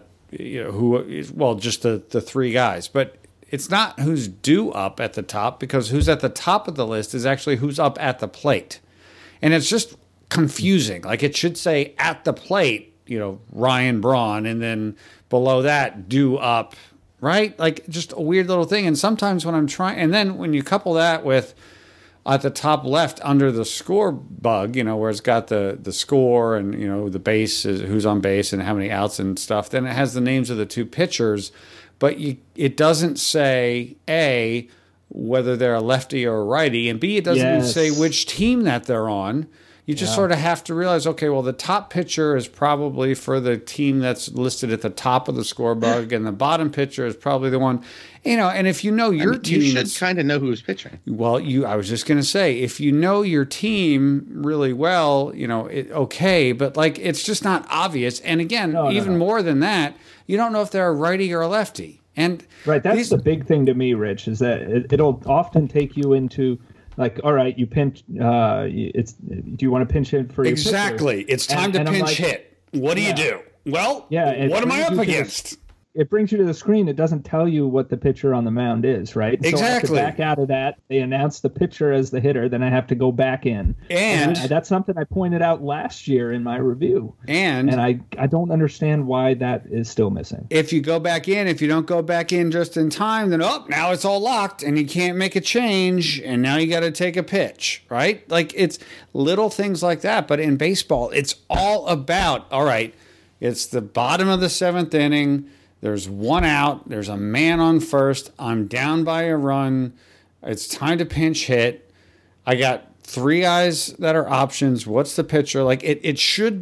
just the 3 guys. But it's not who's due up at the top, because who's at the top of the list is actually who's up at the plate. And it's just confusing. Like, it should say at the plate, Ryan Braun, and then below that, due up, right? Like, just a weird little thing. And sometimes when I'm trying, and then when you couple that with at the top left under the score bug, where it's got the score and, the base, is who's on base and how many outs and stuff, then it has the names of the 2 pitchers. But it doesn't say, A, whether they're a lefty or a righty, and B, it doesn't even say which team that they're on. You just sort of have to realize, okay, well, the top pitcher is probably for the team that's listed at the top of the score bug, and the bottom pitcher is probably the one, and if your team... You should kind of know who's pitching. Well, I was just going to say, if you know your team really well, okay, but, like, it's just not obvious. And again, more than that, you don't know if they're a righty or a lefty. And right, that's the big thing to me, Rich, is that it'll often take you into, like, all right, you pinch. Do you want to pinch hit for your exactly? pitcher? It's time to pinch hit. What do you do? Well, what am I up against? It brings you to the screen. It doesn't tell you what the pitcher on the mound is, right? Exactly. So I have to back out of that. They announce the pitcher as the hitter. Then I have to go back in. And that's something I pointed out last year in my review. And I don't understand why that is still missing. If you go back in, if you don't go back in just in time, then now it's all locked and you can't make a change. And now you got to take a pitch, right? Like, it's little things like that. But in baseball, it's all about, all right, it's the bottom of the 7th inning. There's 1 out. There's a man on first. I'm down by a run. It's time to pinch hit. I got 3 guys that are options. What's the pitcher? Like, it should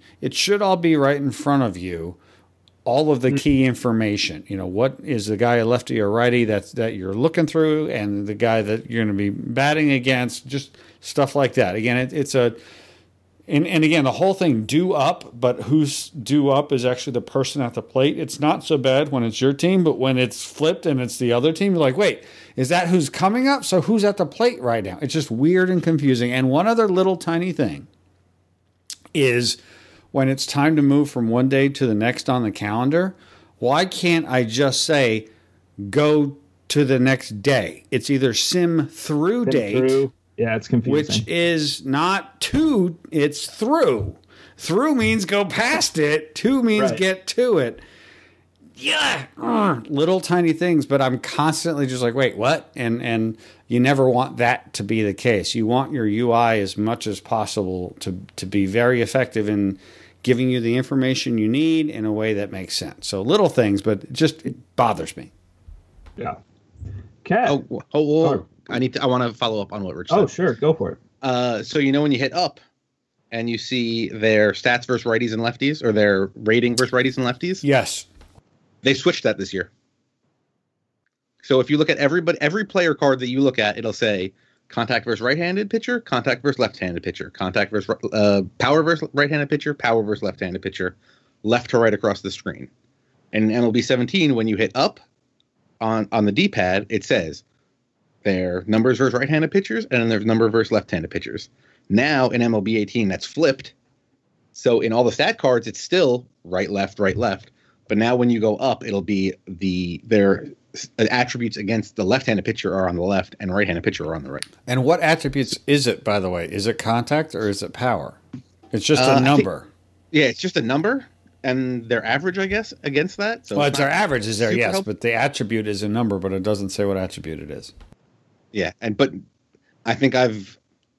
all be right in front of you. All of the key information. What is the guy, a lefty or righty, that you're looking through, and the guy that you're going to be batting against. Just stuff like that. Again, And again, the whole thing due up, but who's due up is actually the person at the plate. It's not so bad when it's your team, but when it's flipped and it's the other team, you're like, wait, is that who's coming up? So who's at the plate right now? It's just weird and confusing. And one other little tiny thing is when it's time to move from one day to the next on the calendar, why can't I just say go to the next day? It's either sim through date. Yeah, it's confusing. Which is not to, it's through. Through means go past it. To means get to it. Yeah. Little tiny things, but I'm constantly just like, wait, what? And you never want that to be the case. You want your UI as much as possible to be very effective in giving you the information you need in a way that makes sense. So little things, but it bothers me. Yeah. Cat. I want to follow up on what Rich said. Oh, sure. Go for it. So, when you hit up and you see their stats versus righties and lefties, or their rating versus righties and lefties. Yes. They switched that this year. So if you look at every player card that you look at, it'll say contact versus right-handed pitcher, contact versus left-handed pitcher, contact versus power versus right-handed pitcher, power versus left-handed pitcher, left to right across the screen. And in MLB 17, when you hit up on the D-pad, it says their numbers versus right-handed pitchers, and then there's number versus left-handed pitchers. Now in MLB 18, that's flipped. So in all the stat cards, it's still right, left, right, left. But now when you go up, it'll be their attributes against the left-handed pitcher are on the left and right-handed pitcher are on the right. And what attributes is it, by the way? Is it contact or is it power? It's just a number. It's just a number. And their average, I guess, against that. So it's their average is there, yes, but the attribute is a number, but it doesn't say what attribute it is. Yeah, but I think I've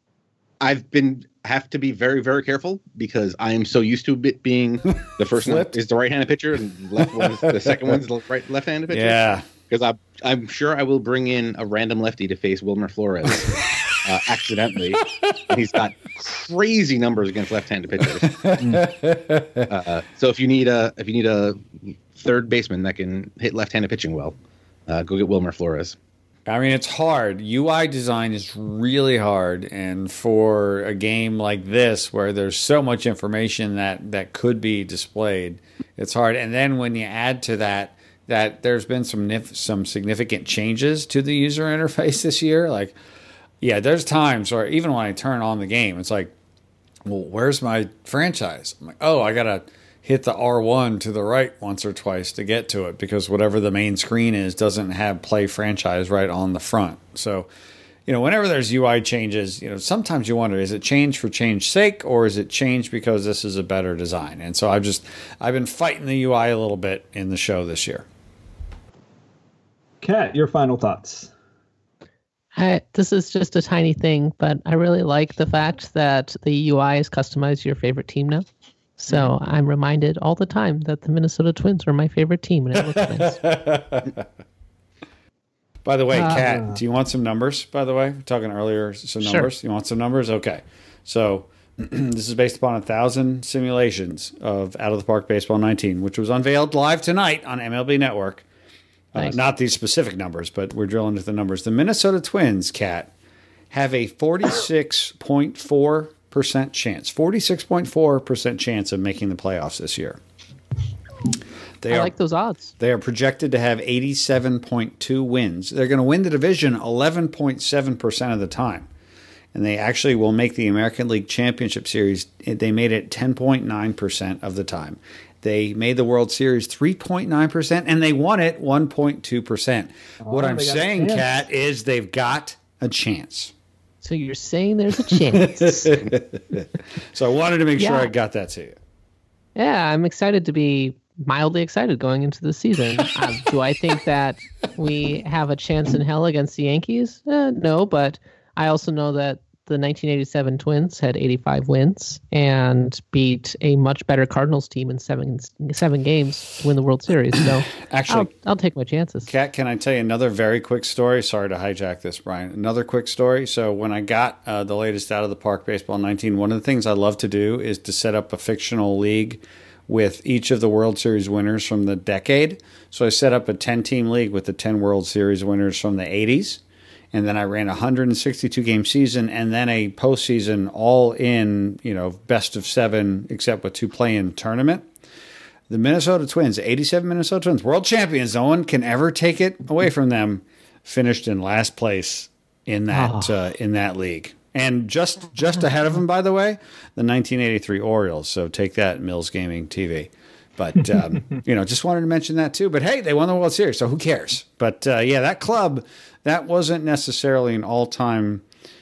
have to be very, very careful because I am so used to it being the first one is the right-handed pitcher and the second one's the left-handed pitcher. Yeah, because I'm sure I will bring in a random lefty to face Wilmer Flores accidentally. And he's got crazy numbers against left-handed pitchers. So if you need a third baseman that can hit left-handed pitching well, go get Wilmer Flores. I mean, it's hard. UI design is really hard. And for a game like this, where there's so much information that could be displayed, it's hard. And then when you add to that there's been some significant changes to the user interface this year. Like, yeah, there's times where even when I turn on the game, it's like, well, where's my franchise? I'm like, oh, I got to hit the R1 to the right once or twice to get to it because whatever the main screen is doesn't have play franchise right on the front. So, whenever there's UI changes, sometimes you wonder, is it change for change's sake or is it change because this is a better design? And so I've been fighting the UI a little bit in the show this year. Kat, your final thoughts. This is just a tiny thing, but I really like the fact that the UI is customized to your favorite team now. So I'm reminded all the time that the Minnesota Twins are my favorite team, and it looks nice. By the way, Kat, do you want some numbers, by the way? We're talking earlier, some numbers. Sure. You want some numbers? Okay. So this is based upon 1,000 simulations of Out of the Park Baseball 19, which was unveiled live tonight on MLB Network. Nice. Not these specific numbers, but we're drilling into the numbers. The Minnesota Twins, Kat, have a 46.4% chance. 46.4% chance of making the playoffs this year. I like those odds. They are projected to have 87.2 wins. They're going to win the division 11.7% of the time. And they actually will make the American League Championship Series. They made it 10.9% of the time. They made the World Series 3.9%, and they won it 1.2%. What I'm saying, Kat, is they've got a chance. So you're saying there's a chance. So I wanted to make sure I got that to you. Yeah, I'm excited to be mildly excited going into the season. Do I think that we have a chance in hell against the Yankees? No, but I also know that the 1987 Twins had 85 wins and beat a much better Cardinals team in seven games to win the World Series. So actually, I'll take my chances. Kat, can I tell you another very quick story? Sorry to hijack this, Brian. Another quick story. So when I got the latest Out of the Park Baseball 19, one of the things I love to do is to set up a fictional league with each of the World Series winners from the decade. So I set up a 10-team league with the 10 World Series winners from the 80s. And then I ran a 162-game season and then a postseason all in, best of 7 except with 2 play-in tournament. The Minnesota Twins, 87 Minnesota Twins, world champions, no one can ever take it away from them, finished in last place in that league. And just ahead of them, by the way, the 1983 Orioles. So take that, Mills Gaming TV. But, just wanted to mention that too. But, hey, they won the World Series, so who cares? But, that club, that wasn't necessarily an all-time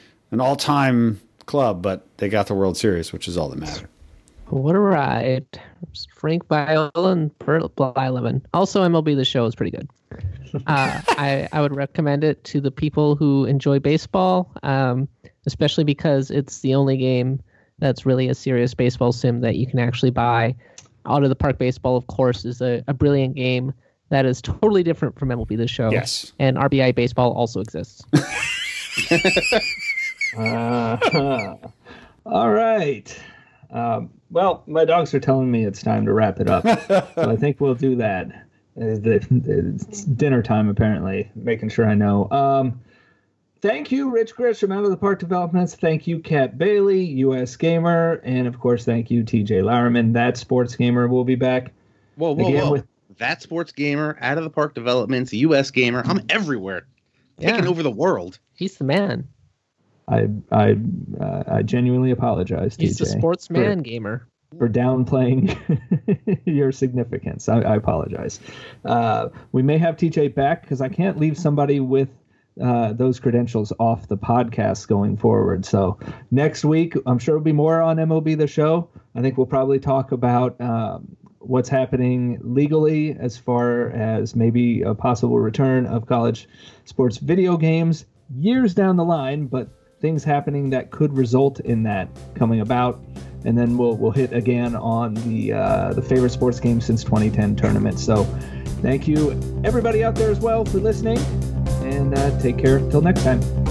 club, but they got the World Series, which is all that mattered. What a ride. Frank Viola and Bert Blyleven. Also, MLB The Show is pretty good. I would recommend it to the people who enjoy baseball, especially because it's the only game that's really a serious baseball sim that you can actually buy. Out of the Park Baseball, of course, is a brilliant game that is totally different from MLB The Show. Yes. And RBI Baseball also exists. All right. Well, my dogs are telling me it's time to wrap it up. So I think we'll do that. It's dinner time, apparently, making sure I know. Thank you, Rich Grisham, Out of the Park Developments. Thank you, Kat Bailey, US Gamer. And, of course, thank you, TJ Lauerman, That Sports Gamer. We'll be back. Whoa. That Sports Gamer, Out of the Park Developments, US Gamer. I'm everywhere. Taking over the world. He's the man. I genuinely apologize, He's TJ. the sportsman gamer. For downplaying your significance. I apologize. We may have TJ back because I can't leave somebody with those credentials off the podcast going forward. So next week, I'm sure it'll be more on MLB The Show. I think we'll probably talk about what's happening legally as far as maybe a possible return of college sports video games years down the line, but things happening that could result in that coming about. And then we'll hit again on the favorite sports game since 2010 tournament. So thank you, everybody out there as well, for listening. And take care till next time.